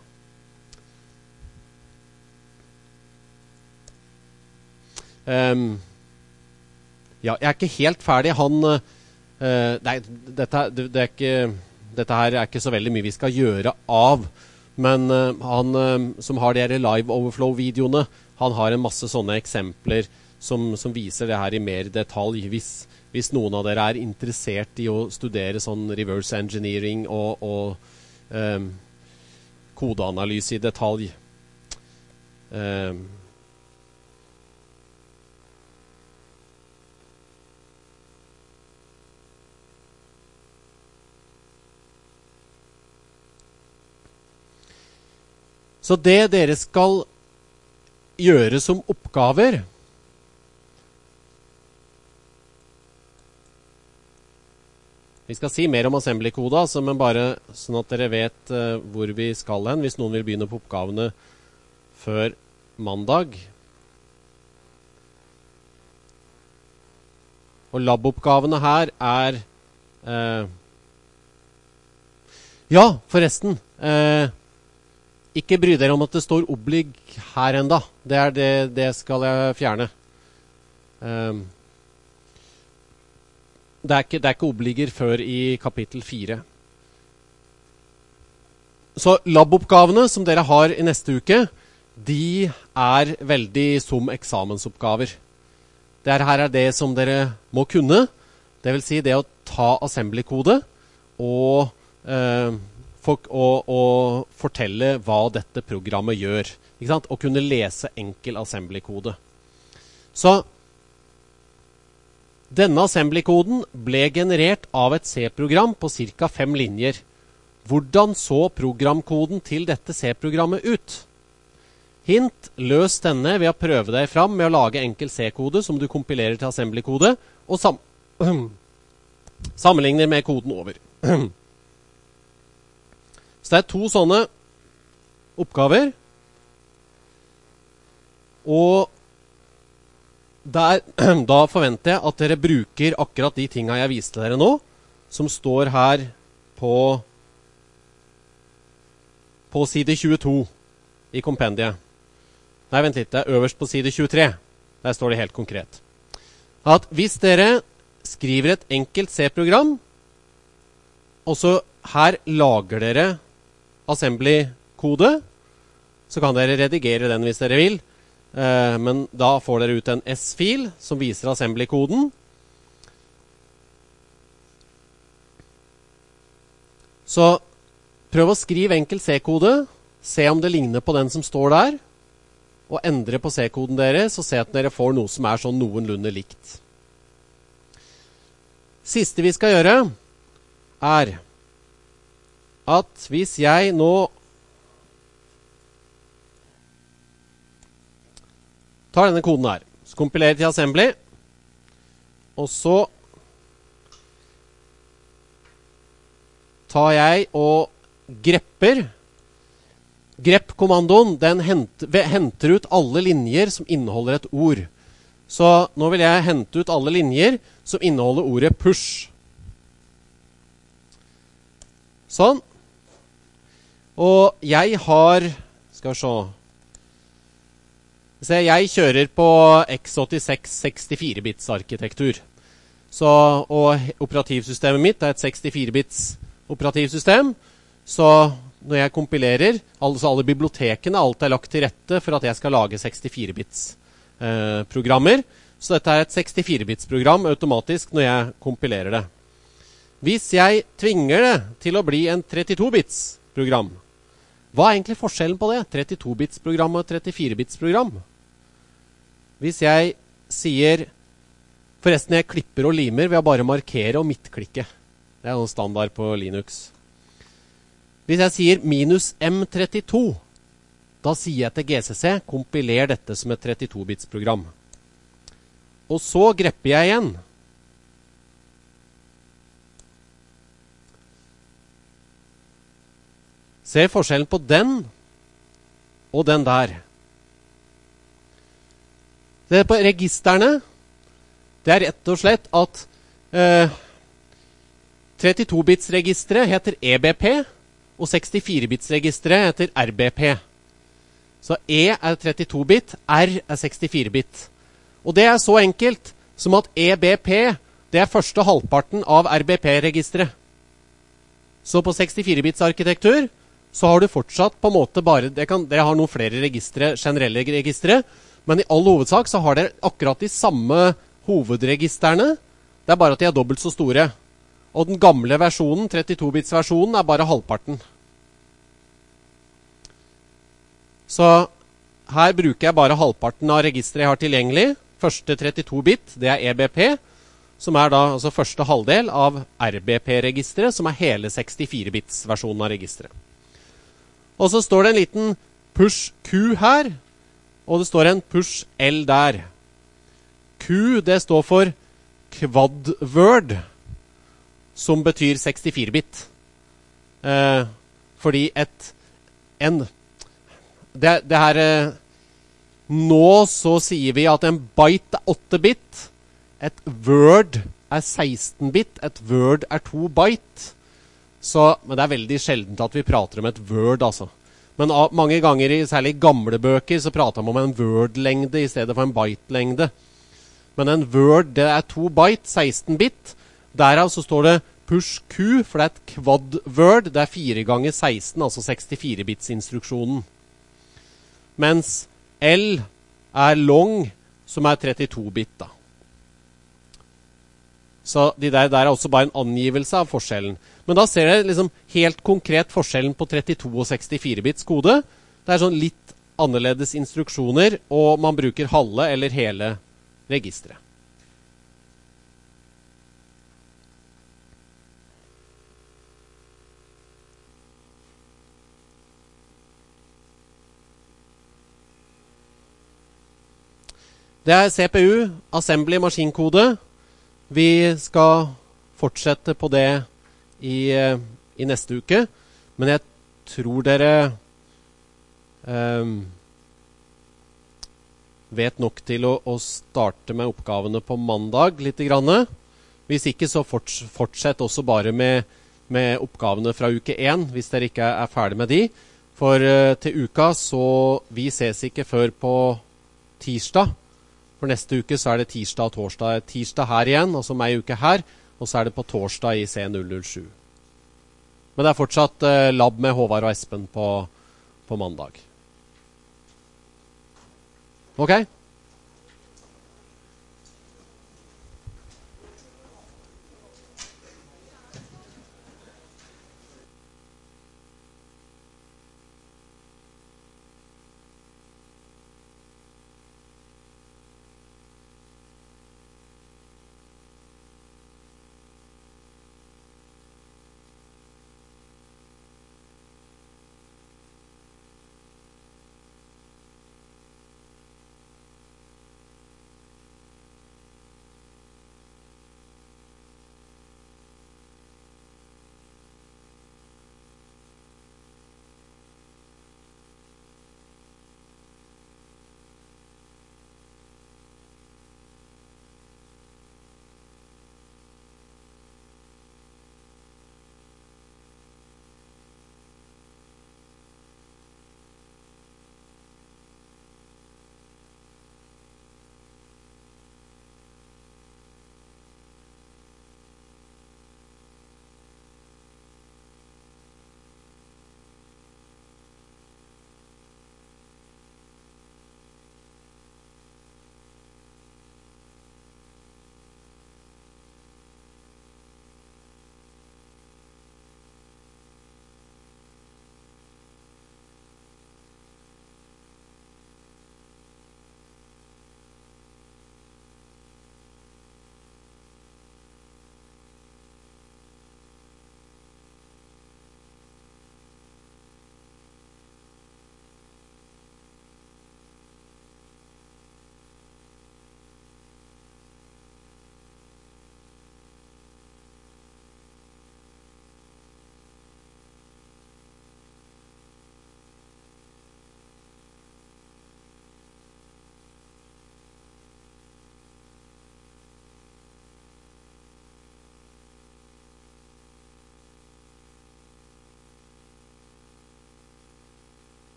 Um, Ja, jeg er ikke helt ferdig. Han, uh, nei, dette, det, det er ikke, dette her er ikke så veldig mye vi skal gjøre av. Men uh, han uh, som har de her live overflow-videoene, han har en masse sånne eksempler som, som viser det her i mer detalj. Hvis, hvis noen av dere er interessert i å studere sånn reverse engineering og, og um, kodeanalyse i detalj. Um, Så det dere skal gjøre som oppgaver, vi skal si mer om assembly-kode, altså, men bare sånn at dere vet uh, hvor vi skal hen, hvis noen vil begynne på oppgavene før mandag. Og lab-oppgavene her er uh, Ja, forresten. Eh, ikke bry dere om at det står oblig her enda. Det, er det, det skal jeg fjerne. Eh, det, er ikke, det er ikke obliger før i kapittel fire. Så laboppgavene som dere har i neste uke, de er veldig som eksamensoppgaver. Det her er det som dere må kunne. Det vil si det å ta assembly-kode og, eh, for, og, og fortelle hva dette programmet gjør. Ikke sant? Og kunne lese enkel assembly-kode. Så denne assembly-koden ble generert av et C-program på cirka fem linjer. Hvordan så programkoden til dette C-programmet ut? Hint, løs denne ved å prøve deg fram med å lage enkel C-kode som du kompilerer til assembly-kode, og sam sammenligner med koden over. Så det er to sånne oppgaver. Og der, da forventer jeg at dere bruker akkurat de tingene jeg viste dere nå, som står her på, på side tjueto i kompendiet. Nei, vent litt, det er øverst på side tjuetre. Der står det helt konkret. At hvis dere skriver et enkelt C-program, og så her lager dere assembly-kode, så kan dere redigere den hvis dere vil, eh, men da får dere ut en S-fil som viser assembly-koden. Så prøv å skrive enkel C-kode, se om det ligner på den som står der, og endre på C-koden deres, og se at dere får noe som er sånn noenlunde likt. Siste vi skal gjøre er at hvis jeg nå tar denne koden her, så kompilerer til assembly, og så tar jeg og grepper. Grepp-kommandoen, den henter, henter ut alle linjer som inneholder et ord. Så nå vil jeg hente ut alle linjer som inneholder ordet push. Sånn. Og jeg har, skal vi se, se jeg kjører på x åttiseks sekstifire bits arkitektur. Så, og operativsystemet mitt er et sekstifire bits operativsystem. Så når jeg kompilerer, altså alle bibliotekene, alt er lagt til rette for at jeg skal lage sekstifire bits eh, programmer. Så dette er et sekstifire bits program automatisk når jeg kompilerer det. Hvis jeg tvinger det til å bli en trettito bits program, hva er egentlig forskjellen på det? trettito bits program og trettifire bits program? Hvis jeg sier, forresten jeg klipper og limer ved å bare markere og midtklikke. Det er noe standard på Linux. Hvis jeg sier minus M trettito, da sier jeg til G C C, kompiler dette som et trettito bits program. Og så grepper jeg igjen. Se forskjellen på den og den der. Det på registerne, det er rett og slett at eh, trettito bits registeret heter E B P, og sekstifire bits registeret heter R B P. Så E er trettito bit, R er sekstifire bit. Og det er så enkelt som at E B P, det er første halvparten av R B P-registeret. Så på sekstifire bits arkitektur, så har du fortsatt på en måte bare, det kan, dere har noen flere registre, generelle registre, men i all hovedsak så har dere akkurat de samme hovedregisterne, det er bare at de er dobbelt så store. Og den gamle versjonen, trettito bits versjonen, er bare halvparten. Så her bruker jeg bare halvparten av registeret jeg har tilgjengelig. Første trettito bit, det er E B P, som er da altså første halvdel av R B P-registeret, som er hele sekstifire bits versjonen av registeret. Og så står det en liten push Q her, og det står en push L der. Q, det står for quad word, som betyr sekstifire bit. Eh, fordi et, en, det, det her, eh, nå så sier vi at en byte er åtte bit, et word er seksten bit, et word er to byte. Så, men det er veldig sjeldent at vi prater om et word, altså. Men a, mange ganger, i særlig gamle bøker, så prater man om en word-lengde i stedet for en byte-lengde. Men en word, det er to byte, seksten bit. Derav så står det push Q, for det er et quad-word. Det er fire ganger seksten, altså sekstifire bits-instruksjonen. Mens L er long, som er trettito bit, da. Så de der, der er også bare en angivelse av forskjellen. Men da ser dere liksom helt konkret forskjellen på trettito og sekstifire bits kode. Det er sånn litt annerledes instruksjoner, og man bruker halve eller hele registret. Det er C P U, assembly maskinkode. Vi skal fortsette på det i, i neste uke, men jeg tror dere um, vet nok til å, å starte med oppgavene på mandag litt grann. Hvis ikke så forts, fortsett også bare med, med oppgavene fra uke én, hvis dere ikke er ferdig med de. For uh, til uka så vi ses ikke før på tirsdag. For neste uke så er det tirsdag og torsdag. Tirsdag her igjen, og så meg uke her. Og så er det på torsdag i C null null sju. Men det er fortsatt eh, lab med Håvard og Espen på, på mandag. Ok?